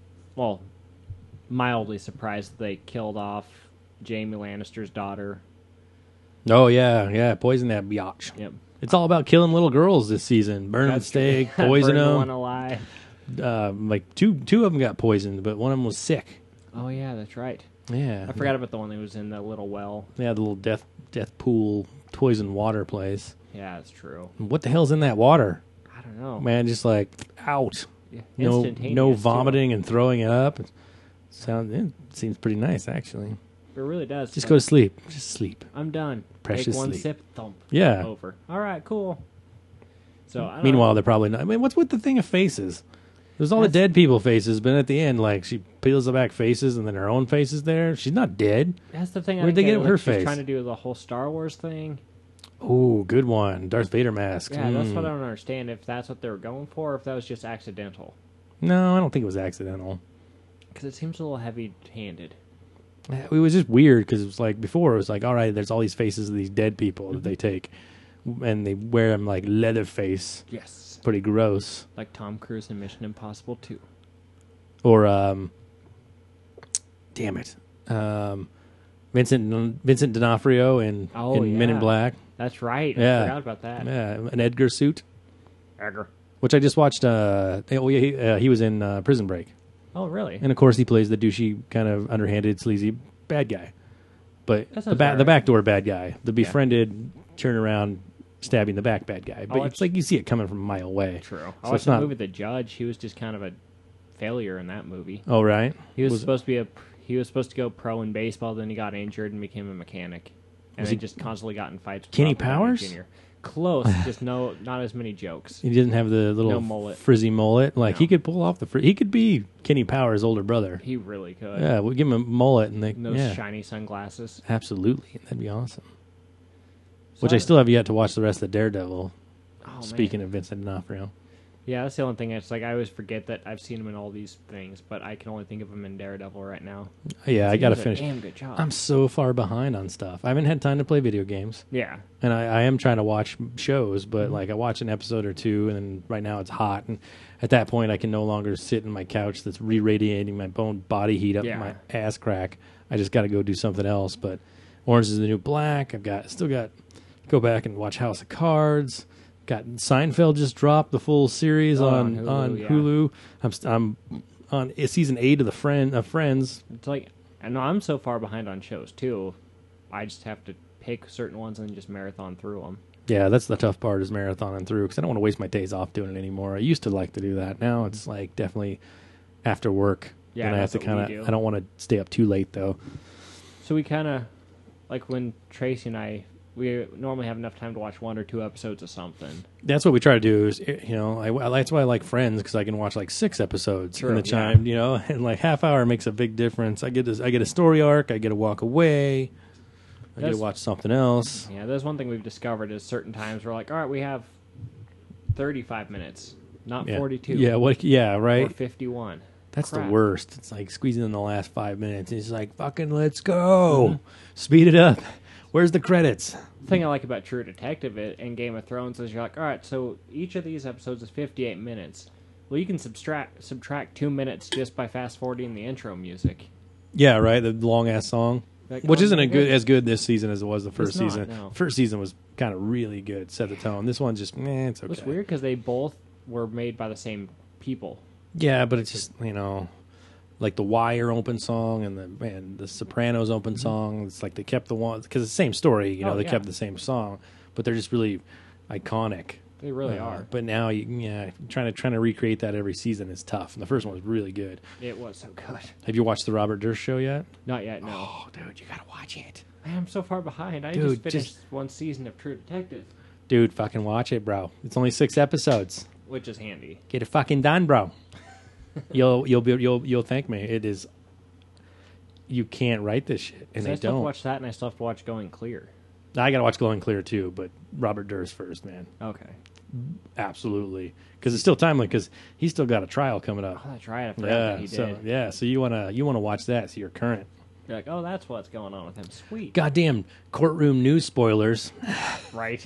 mildly surprised that they killed off Jaime Lannister's daughter. Oh yeah, poison that biatch. Yep. It's all about killing little girls this season. Burn the steak, poison Burn the them. one alive. like two of them got poisoned, but one of them was sick. Oh yeah, that's right. Yeah, I forgot about the one that was in the little well. Yeah, the little death pool, poison water place. Yeah, that's true. What the hell's in that water? I don't know. Man, just like out. Yeah, No instantaneous, vomiting and throwing it up. It seems pretty nice, actually. It really does. Just go to sleep. Just sleep. I'm done. Precious Take one sleep. sip, thump. Yeah. Over. All right, cool. So I don't Meanwhile, know. they're probably not. I mean, what's with the thing of faces? There's all the dead people faces, but at the end, like, she peels back faces and then her own face is there. She's not dead. That's the thing. Where'd they get her She's face? trying to do the whole Star Wars thing. Oh, good one. Darth Vader mask. Yeah, that's what I don't understand. If that's what they were going for, or if that was just accidental. No, I don't think it was accidental. Because it seems a little heavy-handed. It was just weird because it was like before, it was like, all right, there's all these faces of these dead people that they take, and they wear them like leather face. Yes. Pretty gross. Like Tom Cruise in Mission Impossible 2. Or, damn it, Vincent D'Onofrio in Men in Black. That's right. Yeah. I forgot about that. Yeah, an Edgar suit, Edgar. which I just watched. He was in Prison Break, Oh, really? and of course he plays the douchey, kind of underhanded, sleazy bad guy. But That the sounds alright. backdoor bad guy, the befriended, turn around, stabbing the back bad guy. But Oh, it's like you see it coming from a mile away. True. I So watched it's the not. movie The Judge. He was just kind of a failure in that movie. Oh right, He was supposed to go pro in baseball, then he got injured and became a mechanic. And Was then he- just constantly got in fights with Kenny Robert Downey Powers? Jr. Close, just not as many jokes. He didn't have the little No mullet. frizzy mullet. Like No. he could pull off he could be Kenny Powers' older brother. He really could. Yeah, we'll give him a mullet and And those yeah, shiny sunglasses. absolutely, that'd be awesome. So Which I still have yet to watch the rest of Daredevil. Oh, Speaking man. of Vincent D'Onofrio, Yeah, that's the only thing. It's like I always forget that I've seen him in all these things, but I can only think of him in Daredevil right now. yeah, I He got to does a finish. Damn good job. I'm so far behind on stuff. I haven't had time to play video games, yeah. and I am trying to watch shows, but Mm-hmm. like I watch an episode or two, and then right now it's hot, and at that point I can no longer sit in my couch that's re-radiating my body heat up Yeah. my ass crack. I just got to go do something else. But Orange is the New Black. Still got go back and watch House of Cards. Got Seinfeld just dropped the full series on Hulu, yeah. Hulu. I'm on season 8 of Friends. It's like, I know I'm so far behind on shows too. I just have to pick certain ones and just marathon through them. Yeah, that's the tough part is marathoning through because I don't want to waste my days off doing it anymore. I used to like to do that. Now it's like definitely after work. Yeah, and I have that's to what we kind do. of. I don't want to stay up too late though. So we kind of, like when Tracy and I, we normally have enough time to watch 1 or 2 episodes of something. That's what we try to do. Is that's why I like Friends because I can watch like 6 episodes True, in the yeah. time. And like half hour makes a big difference. I get a story arc. I get to walk away. I get to That's- watch something else. Yeah, there's one thing we've discovered is certain times we're like, all right, we have 35 minutes, not Yeah. 42. Yeah. What? Yeah. Or Right. 51. That's Crap. the worst. It's like squeezing in the last 5 minutes. It's like fucking let's go. Speed it up. Where's the credits? The thing I like about True Detective and Game of Thrones is you're like, all right, so each of these episodes is 58 minutes. Well, you can subtract 2 minutes just by fast forwarding the intro music. Yeah. Right. The long ass song. Like, Which oh isn't my as good this season as it was the first It's not, season. no. First season was kind of really good, set the tone. This one's just, it's okay. It's weird because they both were made by the same people. Yeah, but it's just like the Wire open song and the Sopranos open song. It's like they kept the one because it's the same story. Oh, They yeah. kept the same song, but they're just really iconic. They really are. But now, trying to recreate that every season is tough. And the first one was really good. It was so good. Have you watched the Robert Durst show yet? Not yet, no. Oh, dude, you gotta watch it. I am so far behind. I Dude, just finished one season of True Detective, Dude, fucking watch it, bro. It's only 6 episodes. which is handy. Get it fucking done, bro. You'll thank me. It is. You can't write this shit, and So I they still have don't. to watch that, and I still have to watch Going Clear. I gotta watch Glowing Clear too, but Robert Durst first, man. Okay. Absolutely, because it's still timely. Because he's still got a trial coming up. Oh, that's right. I forgot that he did. So you wanna watch that, so you're current. You're like, oh, that's what's going on with him. Sweet. Goddamn courtroom news spoilers. Right.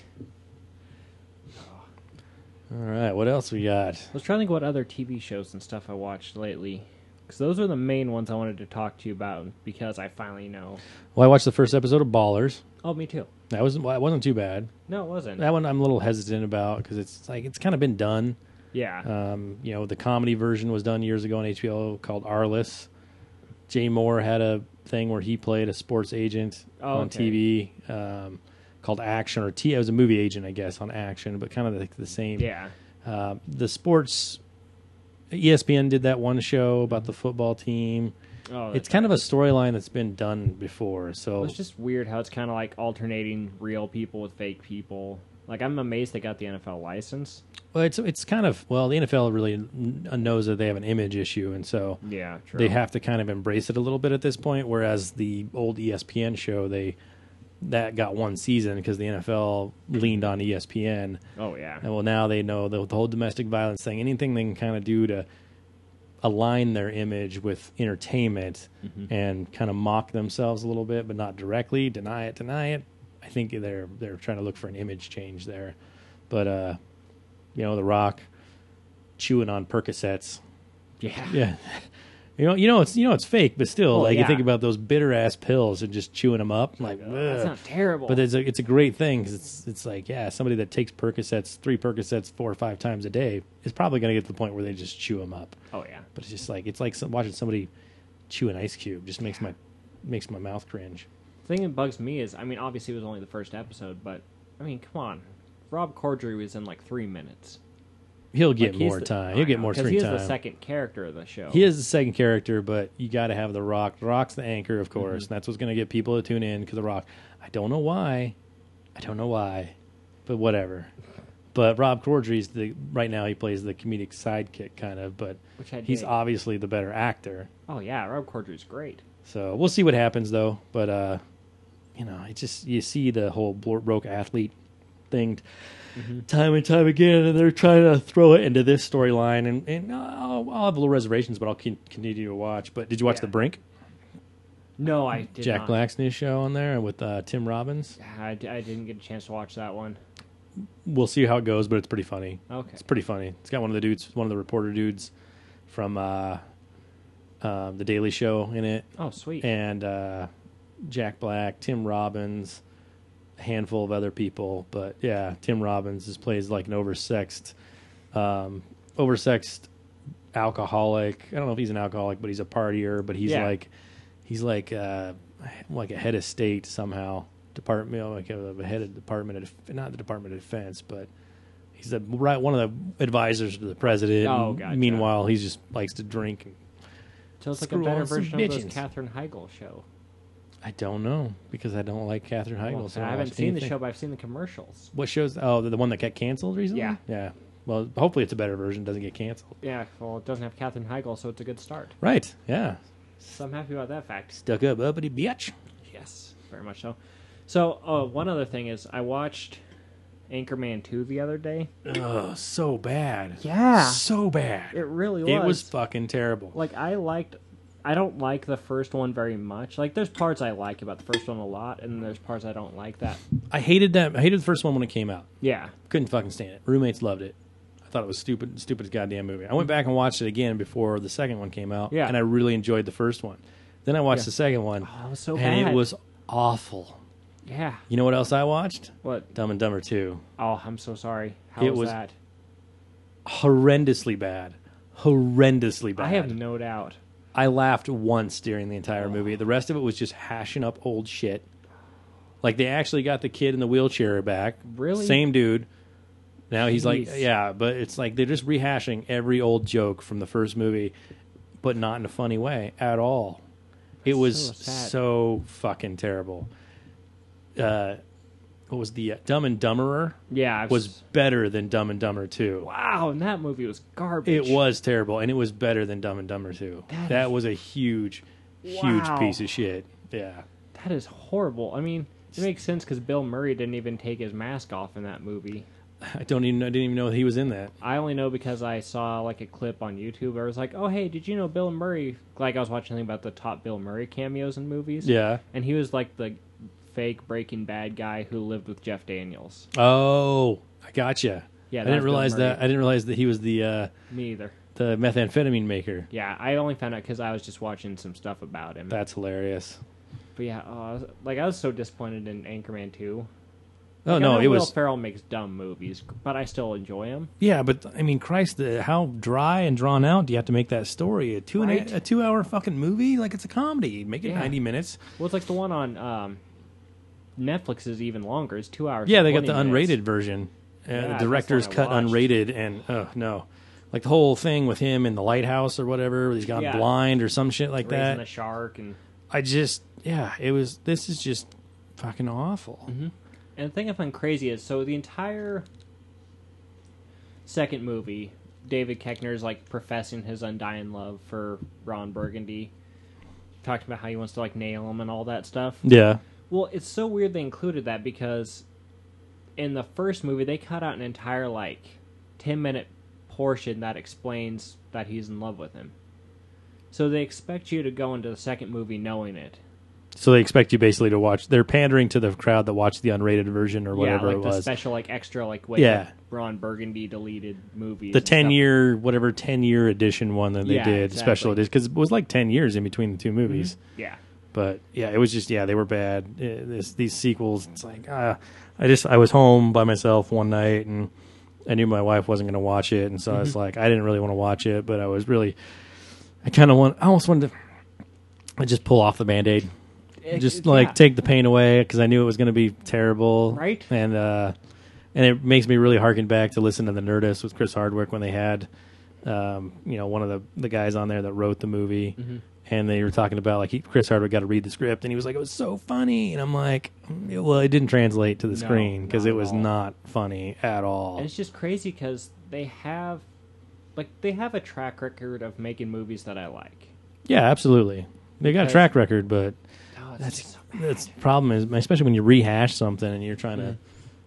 All right, what else we got? I was trying to think what other TV shows and stuff I watched lately. Because those are the main ones I wanted to talk to you about because I finally know. Well, I watched the first episode of Ballers. Oh, me too. It wasn't too bad. No, it wasn't. That one I'm a little hesitant about because it's kind of been done. Yeah. The comedy version was done years ago on HBO called Arliss. Jay Moore had a thing where he played a sports agent on TV called Action, it was a movie agent, I guess, on Action, but kind of like the same. Yeah. The sports, ESPN did that one show about the football team. Oh, it's kind of a storyline that's been done before. So it's just weird how it's kind of like alternating real people with fake people. Like, I'm amazed they got the NFL license. Well, it's kind of, the NFL really knows that they have an image issue, and so yeah, true. they have to kind of embrace it a little bit at this point, whereas the old ESPN show, that got one season because the NFL leaned on ESPN. Oh, yeah. And well, now they know the whole domestic violence thing, anything they can kind of do to align their image with entertainment and kind of mock themselves a little bit, but not directly, deny it. I think they're trying to look for an image change there. But, The Rock chewing on Percocets. Yeah. Yeah. It's fake, but still, you think about those bitter ass pills and just chewing them up, that's not terrible. But it's a great thing because it's like, somebody that takes Percocets, 3 Percocets 4 or 5 times a day is probably going to get to the point where they just chew them up. Oh yeah. But it's like watching somebody chew an ice cube just makes my mouth cringe. The thing that bugs me is, obviously it was only the first episode, but come on, Rob Corddry was in 3 minutes. He'll get more time. He'll get more screen time. Because he is the second character of the show. He is the second character, but you got to have The Rock. The Rock's the anchor, of course, and that's what's going to get people to tune in because The Rock. I don't know why, but whatever. But Rob Corddry's right now he plays the comedic sidekick kind of, but he's obviously the better actor. Oh yeah, Rob Corddry's great. So we'll see what happens though. But it's just you see the whole broke athlete thing. Time and time again, and they're trying to throw it into this storyline, and I'll have little reservations, but I'll continue to watch. But did you watch The Brink? No, I did Jack not. Black's new show on there with Tim Robbins. I didn't get a chance to watch that one. We'll see how it goes, but it's pretty funny. Okay. It's pretty funny. It's got one of the reporter dudes from The Daily Show in it. Oh, sweet. And Jack Black, Tim Robbins, handful of other people, but Tim Robbins plays like an oversexed alcoholic. I don't know if he's an alcoholic, but he's a partier. But he's like a head of state somehow. Department, a head of Department of not the Department of Defense, but he's one of the advisors to the president. Oh, gotcha. Meanwhile, he just likes to drink. So it's like a better version of the Katherine Heigl show. I don't know because I don't like Katherine Heigl. Well, so I haven't seen the show, but I've seen the commercials. What shows? Oh, the one that got canceled recently? Yeah. Yeah. Well, hopefully it's a better version. Doesn't get canceled. Yeah. Well, it doesn't have Katherine Heigl, so it's a good start. Right. Yeah. So I'm happy about that fact. Stuck up uppity bitch. Yes, very much so. So one other thing is I watched Anchorman 2 the other day. Oh, so bad. Yeah. So bad. It really was. It was fucking terrible. I don't like the first one very much. There's parts I like about the first one a lot, and there's parts I don't like that. I hated that. I hated the first one when it came out. Yeah. Couldn't fucking stand it. Roommates loved it. I thought it was stupid goddamn movie. I went back and watched it again before the second one came out, yeah. and I really enjoyed the first one. Then I watched the second one, it was so and bad. It was awful. Yeah. You know what else I watched? What? Dumb and Dumber 2. Oh, I'm so sorry. How was that? Horrendously bad. Horrendously bad. I have no doubt. I laughed once during the entire movie. The rest of it was just hashing up old shit. They actually got the kid in the wheelchair back. Really? Same dude. Now he's Jeez. but it's they're just rehashing every old joke from the first movie, but not in a funny way at all. It was so fucking terrible. What was the Dumb and Dumberer? Yeah. Was better than Dumb and Dumber 2. Wow, and that movie was garbage. It was terrible, and it was better than Dumb and Dumber 2. That was a huge piece of shit. Yeah. That is horrible. It makes sense because Bill Murray didn't even take his mask off in that movie. I didn't even know he was in that. I only know because I saw a clip on YouTube where it was like, oh, hey, did you know Bill Murray? I was watching something about the top Bill Murray cameos in movies. Yeah. And he was the fake Breaking Bad guy who lived with Jeff Daniels. Oh, I gotcha. Yeah, I didn't realize that. I didn't realize that he was the me either. The methamphetamine maker. Yeah, I only found out because I was just watching some stuff about him. That's hilarious. But yeah, I was so disappointed in Anchorman 2. Oh, I no, know it Will was... Ferrell makes dumb movies, but I still enjoy him. Yeah, but, I mean, Christ, how dry and drawn out do you have to make that story? A 2-hour fucking movie? Like, it's a comedy. Make it 90 minutes. Well, it's like the one on Netflix is even longer. It's 2 hours. Yeah, they got the 20 unrated minutes. version. Yeah, the director's that's the cut one I watched. unrated, and, no. Like, the whole thing with him in the lighthouse or whatever, where he's gone blind or some shit like Raising that. a shark and... This is just fucking awful. Mm-hmm. And the thing I find crazy is, so the entire second movie, David Koechner's like professing his undying love for Ron Burgundy, talking about how he wants to like nail him and all that stuff. Yeah. Well, it's so weird they included that because in the first movie they cut out an entire like 10-minute portion that explains that he's in love with him. So they expect you to go into the second movie knowing it. So they expect you basically to watch. They're pandering to the crowd that watched the unrated version or whatever like it was. The special, like extra, like Ron Burgundy deleted movies. The 10-year edition one that they did, special edition, because it was like 10 years in between the two movies. Mm-hmm. Yeah, but yeah, it was just they were bad. These sequels, it's like I was home by myself one night and I knew my wife wasn't going to watch it, and so I was like, I didn't really want to watch it, but I almost wanted to just pull off the Band-Aid. Take the pain away because I knew it was going to be terrible, right? And it makes me really harken back to listen to the Nerdist with Chris Hardwick when they had, one of the guys on there that wrote the movie, and they were talking about like Chris Hardwick got to read the script, and he was like, it was so funny, and I'm like, well, it didn't translate to the screen because it was not funny at all. And it's just crazy because they have a track record of making movies that I like. Yeah, absolutely, they got a track record, but. That's the problem is, especially when you rehash something and you're trying to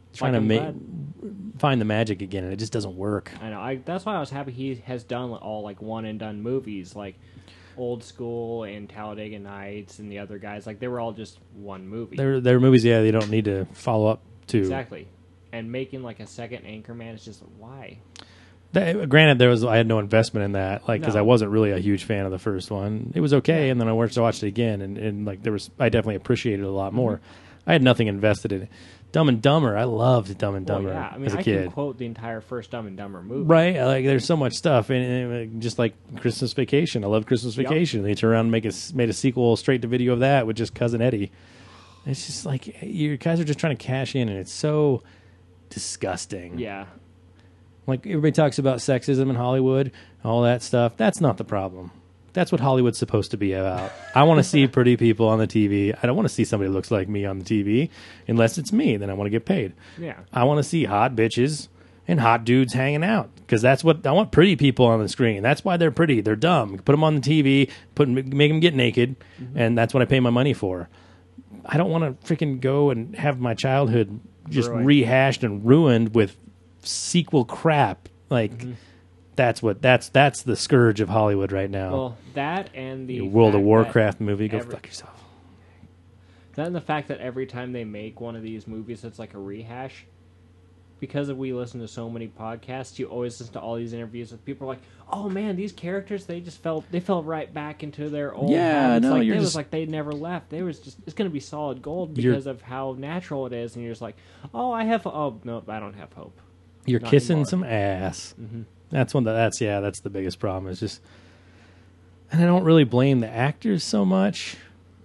find the magic again, and it just doesn't work. I know. That's why I was happy he has done all like one and done movies, like Old School and Talladega Nights and the other guys. Like they were all just one movie. They're movies, they don't need to follow up to. Exactly. And making like a second Anchorman is just why. Granted, I had no investment in that, because I wasn't really a huge fan of the first one. It was okay, and then I watched it again, and I definitely appreciated it a lot more. I had nothing invested in it. Dumb and Dumber, I loved Dumb and Dumber as a kid. I can quote the entire first Dumb and Dumber movie. Right, there's so much stuff, and just like Christmas Vacation, I love Christmas Vacation. They turned around and made a sequel straight to video of that with just Cousin Eddie. It's just like you guys are just trying to cash in, and it's so disgusting. Yeah. Like, everybody talks about sexism in Hollywood, all that stuff. That's not the problem. That's what Hollywood's supposed to be about. I want to see pretty people on the TV. I don't want to see somebody who looks like me on the TV, unless it's me. Then I want to get paid. Yeah. I want to see hot bitches and hot dudes hanging out, because that's what I want. Pretty people on the screen. That's why they're pretty. They're dumb. Put them on the TV. Make them get naked, and that's what I pay my money for. I don't want to freaking go and have my childhood just rehashed and ruined with sequel crap. That's the scourge of Hollywood right now. Well, that and the World of Warcraft movie, go fuck yourself. That and the fact that every time they make one of these movies it's like a rehash, because we listen to so many podcasts, you always listen to all these interviews with people like, oh man, these characters, they fell right back into their old homes. It was like they never left. It's going to be solid gold because of how natural it is, and you're just like, no, I don't have hope. You're kissing some ass. Mm-hmm. That's the biggest problem. It's just, and I don't really blame the actors so much,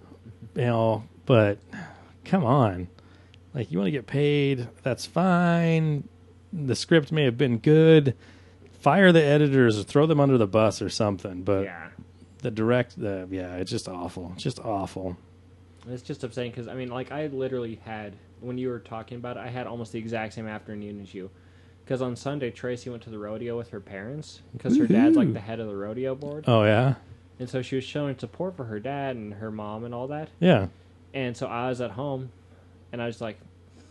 but come on, you want to get paid, that's fine. The script may have been good. Fire the editors or throw them under the bus or something. But it's just awful. It's just awful. It's just upsetting because I literally had, when you were talking about it, I had almost the exact same afternoon as you. Because on Sunday, Tracy went to the rodeo with her parents because her dad's the head of the rodeo board. Oh, yeah? And so she was showing support for her dad and her mom and all that. Yeah. And so I was at home, and I was like,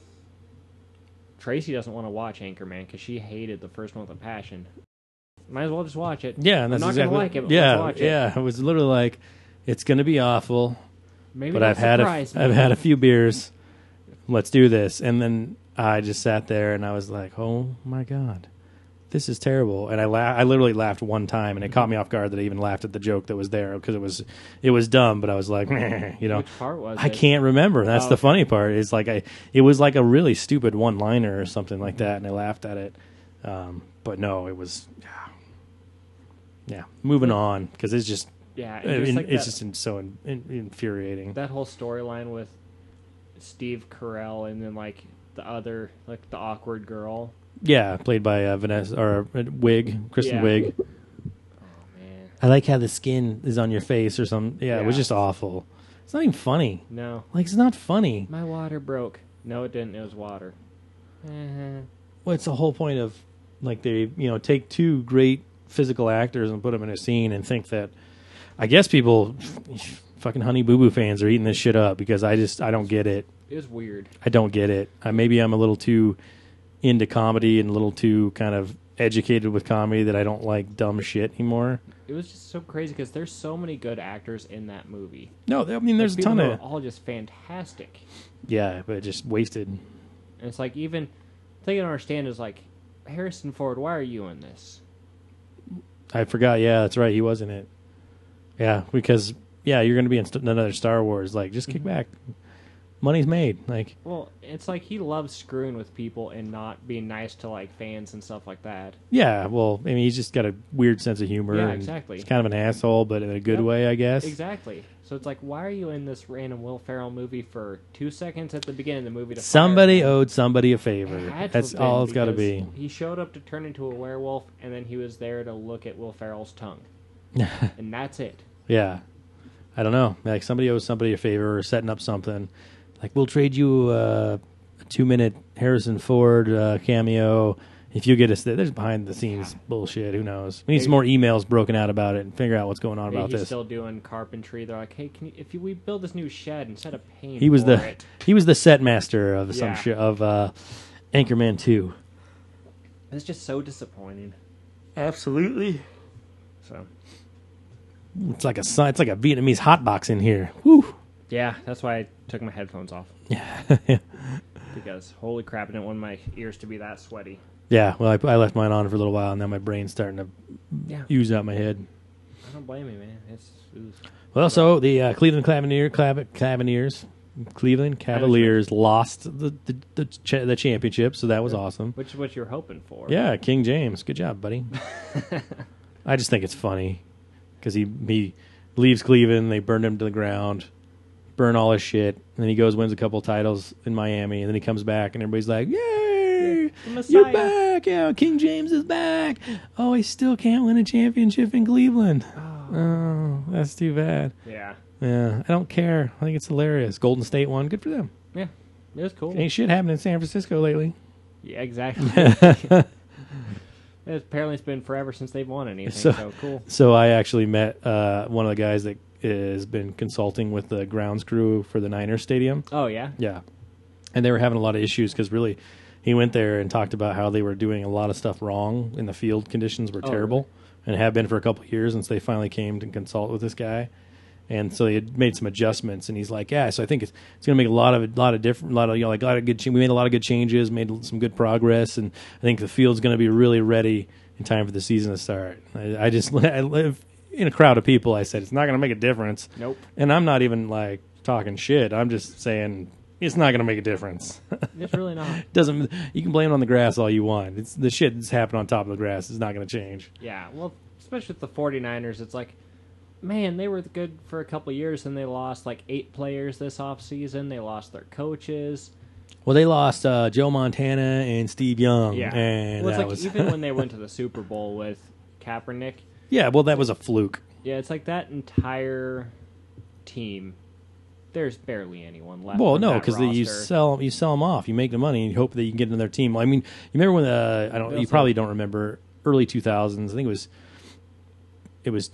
Tracy doesn't want to watch Anchorman because she hated the first one with a passion. Might as well just watch it. Yeah, and that's I'm not exactly... going to like it, but let's watch it. Yeah, I was literally like, it's going to be awful. Maybe but I've had a few beers. Let's do this. And then I just sat there and I was like, oh my God, this is terrible. And I literally laughed one time, and it caught me off guard that I even laughed at the joke that was there because it was dumb. But I was like, you know, Which part was I it? can't remember. That's the okay. funny part. It's like it was like a really stupid one-liner or something like that, and I laughed at it. But no, it was yeah. Moving on because it's just Yeah, and just like it's that, just so infuriating. that whole storyline with Steve Carell and then like the other, like the awkward girl. Yeah, played by Vanessa or Kristen Yeah. Wiig. Oh man, I like how the skin is on your face or something. Yeah, it was Yeah. just awful. It's not even funny. no, Like, it's not funny. my water broke. No, it didn't. It was water. Well, it's the whole point of, like, they, take two great physical actors and put them in a scene and think that, I guess people, fucking Honey Boo Boo fans are eating this shit up because I don't get it. It was weird. I don't get it. Maybe I'm a little too into comedy and a little too kind of educated with comedy that I don't like dumb shit anymore. It was just so crazy because there's so many good actors in that movie. No, I mean, there's a People ton who of... are all just fantastic. Yeah, but just wasted. And it's like, even the thing I don't understand is like, Harrison Ford, why are you in this? I forgot. Yeah, that's right. He was in it. Yeah, because you're going to be in another Star Wars. Like, just kick back. Money's made. Like, Well, it's like he loves screwing with people and not being nice to like fans and stuff like that. yeah. Well, I mean, he's just got a weird sense of humor. Yeah, and exactly. He's kind of an asshole, but in a good Yep. way, I guess. Exactly. So it's like, why are you in this random Will Ferrell movie for 2 seconds at the beginning of the movie? To Somebody fire him? owed somebody a It favor. had to That's have been all it's got to because be. He showed up to turn into a werewolf, and then he was there to look at Will Ferrell's tongue, and that's it. Yeah. I don't know. Like, somebody owes somebody a favor or setting up something. Like, we'll trade you a 2-minute Harrison Ford cameo if you get us. There's behind the scenes bullshit. Who knows? We need some more emails broken out about it and figure out what's going on Maybe about he's this. still doing carpentry. They're like, hey, we build this new shed instead of paying He was for the it? he was the set master of some Yeah. shit of Anchorman 2. It's just so disappointing. Absolutely. So It's like a Vietnamese hot box in here. Woo. yeah, that's why I took my headphones off Yeah. because holy crap, I didn't want my ears to be that sweaty. Yeah. Well, I left mine on for a little while, and now my brain's starting to Yeah, ooze out my head. I don't blame you, man. It's Well, so the Cleveland Cavaliers lost the championship, so that was awesome. which is what you're hoping for. Yeah, King James, good job, buddy. I just think it's funny because he leaves Cleveland, they burned him to the ground, burn all his shit, and then he goes wins a couple titles in Miami, and then he comes back, and everybody's like, "Yay, The Messiah. you're back! Yeah, King James is back! Oh, he still can't win a championship in Cleveland. Oh, that's too bad." Yeah, Yeah, I don't care. I think it's hilarious. Golden State won. Good for them. yeah, it was cool. Ain't shit happening in San Francisco lately. Yeah, exactly. Apparently, it's been forever since they've won anything. So- So cool. So I actually met one of the guys that has been consulting with the grounds crew for the Niners stadium. Oh yeah, Yeah. And they were having a lot of issues because really he went there and talked about how they were doing a lot of stuff wrong and the field conditions were Oh, terrible and have been for a couple of years since they finally came to consult with this guy. And so they had made some adjustments, and he's like, "Yeah, so I think it's going to make a lot of good. We made a lot of good changes, made some good progress, and I think the field's going to be really ready in time for the season to start." I live in a crowd of people. I said it's not going to make a difference, Nope. and I'm not even like talking shit. I'm just saying it's not going to make a difference. It's really not. Doesn't you can blame it on the grass all you want? It's the shit that's happened on top of the grass is not going to change. Yeah, well, especially with the 49ers, it's like, man, they were good for a couple of years, and they lost like 8 players this offseason. They lost their coaches. Well, they lost Joe Montana and Steve Young. Yeah. And Well, it's that like was even when they went to the Super Bowl with Kaepernick, yeah. Well, that was a fluke. yeah, it's like that entire team, there's barely anyone left. Well, from no, that because you roster. sell them off. You make the money and you hope that you can get in their team. I mean, you remember when you probably don't remember early 2000s. I think it was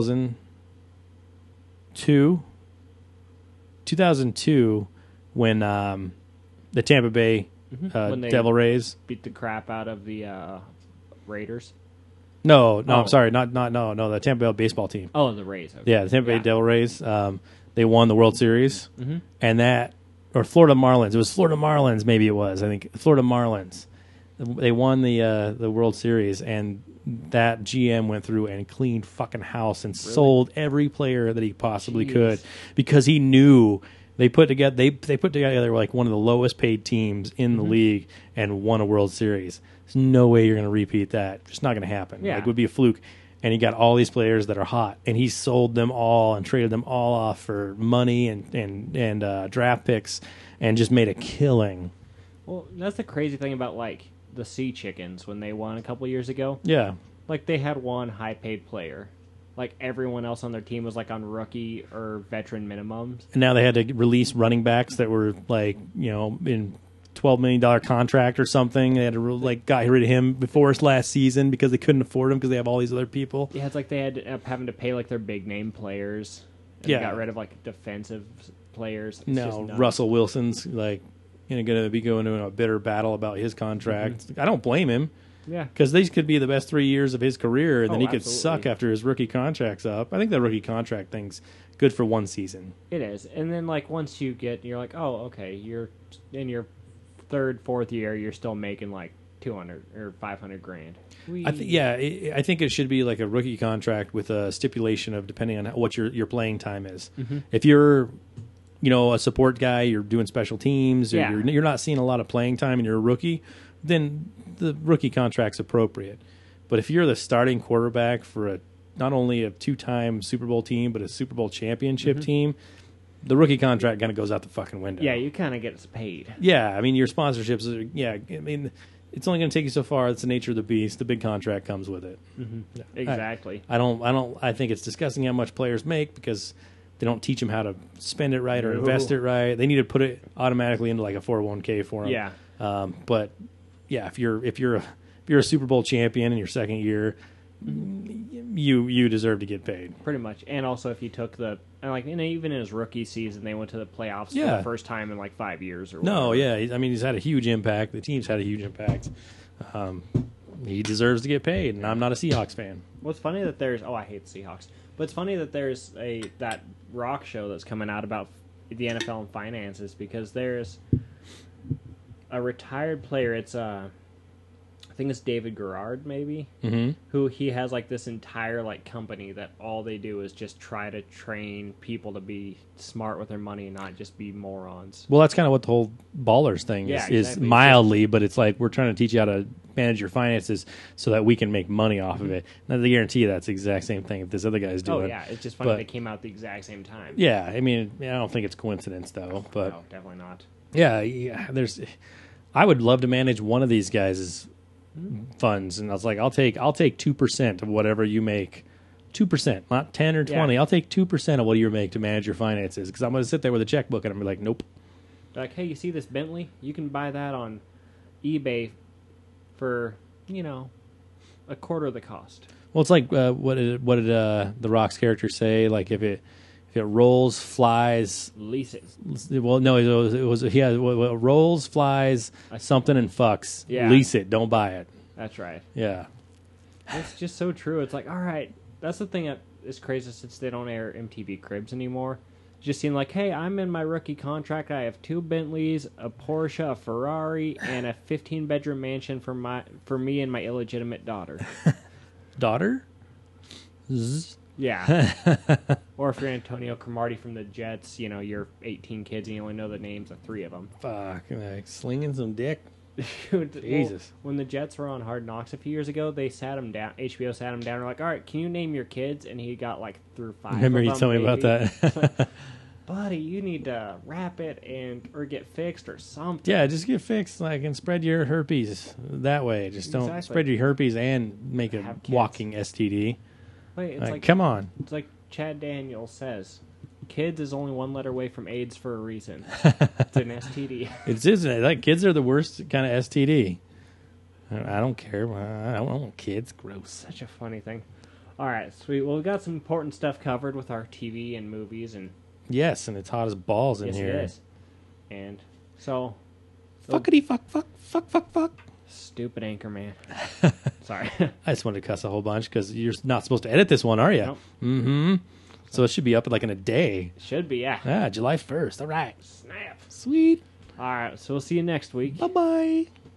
2002 when the Tampa Bay When they Devil Rays. beat the crap out of the Raiders. No, Oh. I'm sorry, not the Tampa Bay baseball team. Oh, the Rays. Okay. Yeah, the Tampa Bay Devil Rays. They won the World Series, or Florida Marlins. It was Florida Marlins. Maybe it was. I think Florida Marlins. They won the World Series, and that GM went through and cleaned fucking house and sold every player that he possibly could because he knew they put together like one of the lowest paid teams in the league and won a World Series. There's no way you're going to repeat that. It's not going to happen. Yeah. Like, it would be a fluke. And he got all these players that are hot, and he sold them all and traded them all off for money and draft picks, and just made a killing. Well, that's the crazy thing about like the Sea Chickens when they won a couple years ago. Yeah. Like they had one high-paid player. Like everyone else on their team was like on rookie or veteran minimums. And now they had to release running backs that were like, in $12 million contract or something. They had to got rid of him before his last season because they couldn't afford him because they have all these other people. Yeah, it's like they had to end up having to pay like their big name players. And Yeah. they got rid of like defensive players. It's just No, nuts. Russell Wilson's going to be going into a bitter battle about his contract. I don't blame him. Yeah. Because these could be the best 3 years of his career, and then he could absolutely. suck after his rookie contract's up. I think that rookie contract thing's good for one season. It is. And then like once you're like, oh, okay, you're in your third, fourth year, you're still making like 200 or 500 grand. I think it should be like a rookie contract with a stipulation of depending on what your playing time is. If you're a support guy, you're doing special teams, or you're not seeing a lot of playing time and you're a rookie, then the rookie contract's appropriate. But if you're the starting quarterback for not only a 2-time Super Bowl team, but a Super Bowl championship team, the rookie contract kind of goes out the fucking window. Yeah, you kind of get paid. Yeah, I mean, your sponsorships it's only going to take you so far. It's the nature of the beast. The big contract comes with it. Yeah. Exactly. I think it's disgusting how much players make because they don't teach them how to spend it right or invest it right. They need to put it automatically into like a 401k for them. Yeah. But yeah, if you're a Super Bowl champion in your second year, you deserve to get paid. Pretty much. And also if you took even in his rookie season, they went to the playoffs for the first time in like 5 years or whatever. No, yeah. He's had a huge impact. The team's had a huge impact. He deserves to get paid, and I'm not a Seahawks fan. Well, it's funny that I hate the Seahawks. But it's funny that there's that rock show that's coming out about the NFL and finances because there's a retired player. It's I think it's David Garrard, maybe, who he has like this entire like company that all they do is just try to train people to be smart with their money and not just be morons. Well, that's kind of what the whole ballers thing is mildly, but it's like we're trying to teach you how to manage your finances so that we can make money off of it. Now, I guarantee you that's the exact same thing that this other guy's doing. Oh, yeah. It's just funny they came out at the exact same time. Yeah. I mean, I don't think it's coincidence, though. But no, definitely not. Yeah. I would love to manage one of these guys' funds, and I was like, I'll take 2% of whatever you make. 2%, not 10 or 20. Yeah. I'll take 2% of what you make to manage your finances because I'm going to sit there with a checkbook and I'm like, nope. They're like, hey, you see this Bentley? You can buy that on eBay for a quarter of the cost. Well, it's like what did the Rock's character say? Like if it rolls, flies, lease it. Well, no, it was rolls, flies, something, and fucks. Yeah. Lease it, don't buy it. That's right. Yeah, it's just so true. It's like, all right, that's the thing that is crazy since they don't air MTV Cribs anymore. It just seemed like, hey, I'm in my rookie contract. I have 2 Bentleys, a Porsche, a Ferrari, and a 15-bedroom mansion for me and my illegitimate daughter. Daughter? Yeah. Or if you're Antonio Cromartie from the Jets, you're 18 kids and you only know the names of 3 of them. Fuck, like slinging some dick. Jesus. Well, when the Jets were on Hard Knocks a few years ago, they sat him down. HBO sat him down and were like, all right, can you name your kids? And he got like through 5 Remember of them, you told me about that. Like, buddy, you need to wrap it or get fixed or something. Yeah, just get fixed, and spread your herpes that way. Just don't spread your herpes and make a walking STD. Wait, it's come on. It's like Chad Daniels says. Kids is only 1 letter away from AIDS for a reason. It's an STD. It's isn't it? Like kids are the worst kind of STD. I don't care. I don't want kids. Gross. Such a funny thing. All right, sweet. Well, we've got some important stuff covered with our TV and movies and. Yes, and it's hot as balls in here. Yes, it is. And so. Fuckity fuck. Stupid Anchorman. Sorry. I just wanted to cuss a whole bunch because you're not supposed to edit this one, are you? Nope. Mm-hmm. So it should be up in a day. Should be, yeah. Ah, July 1st. All right. Snap. Sweet. All right, so we'll see you next week. Bye-bye.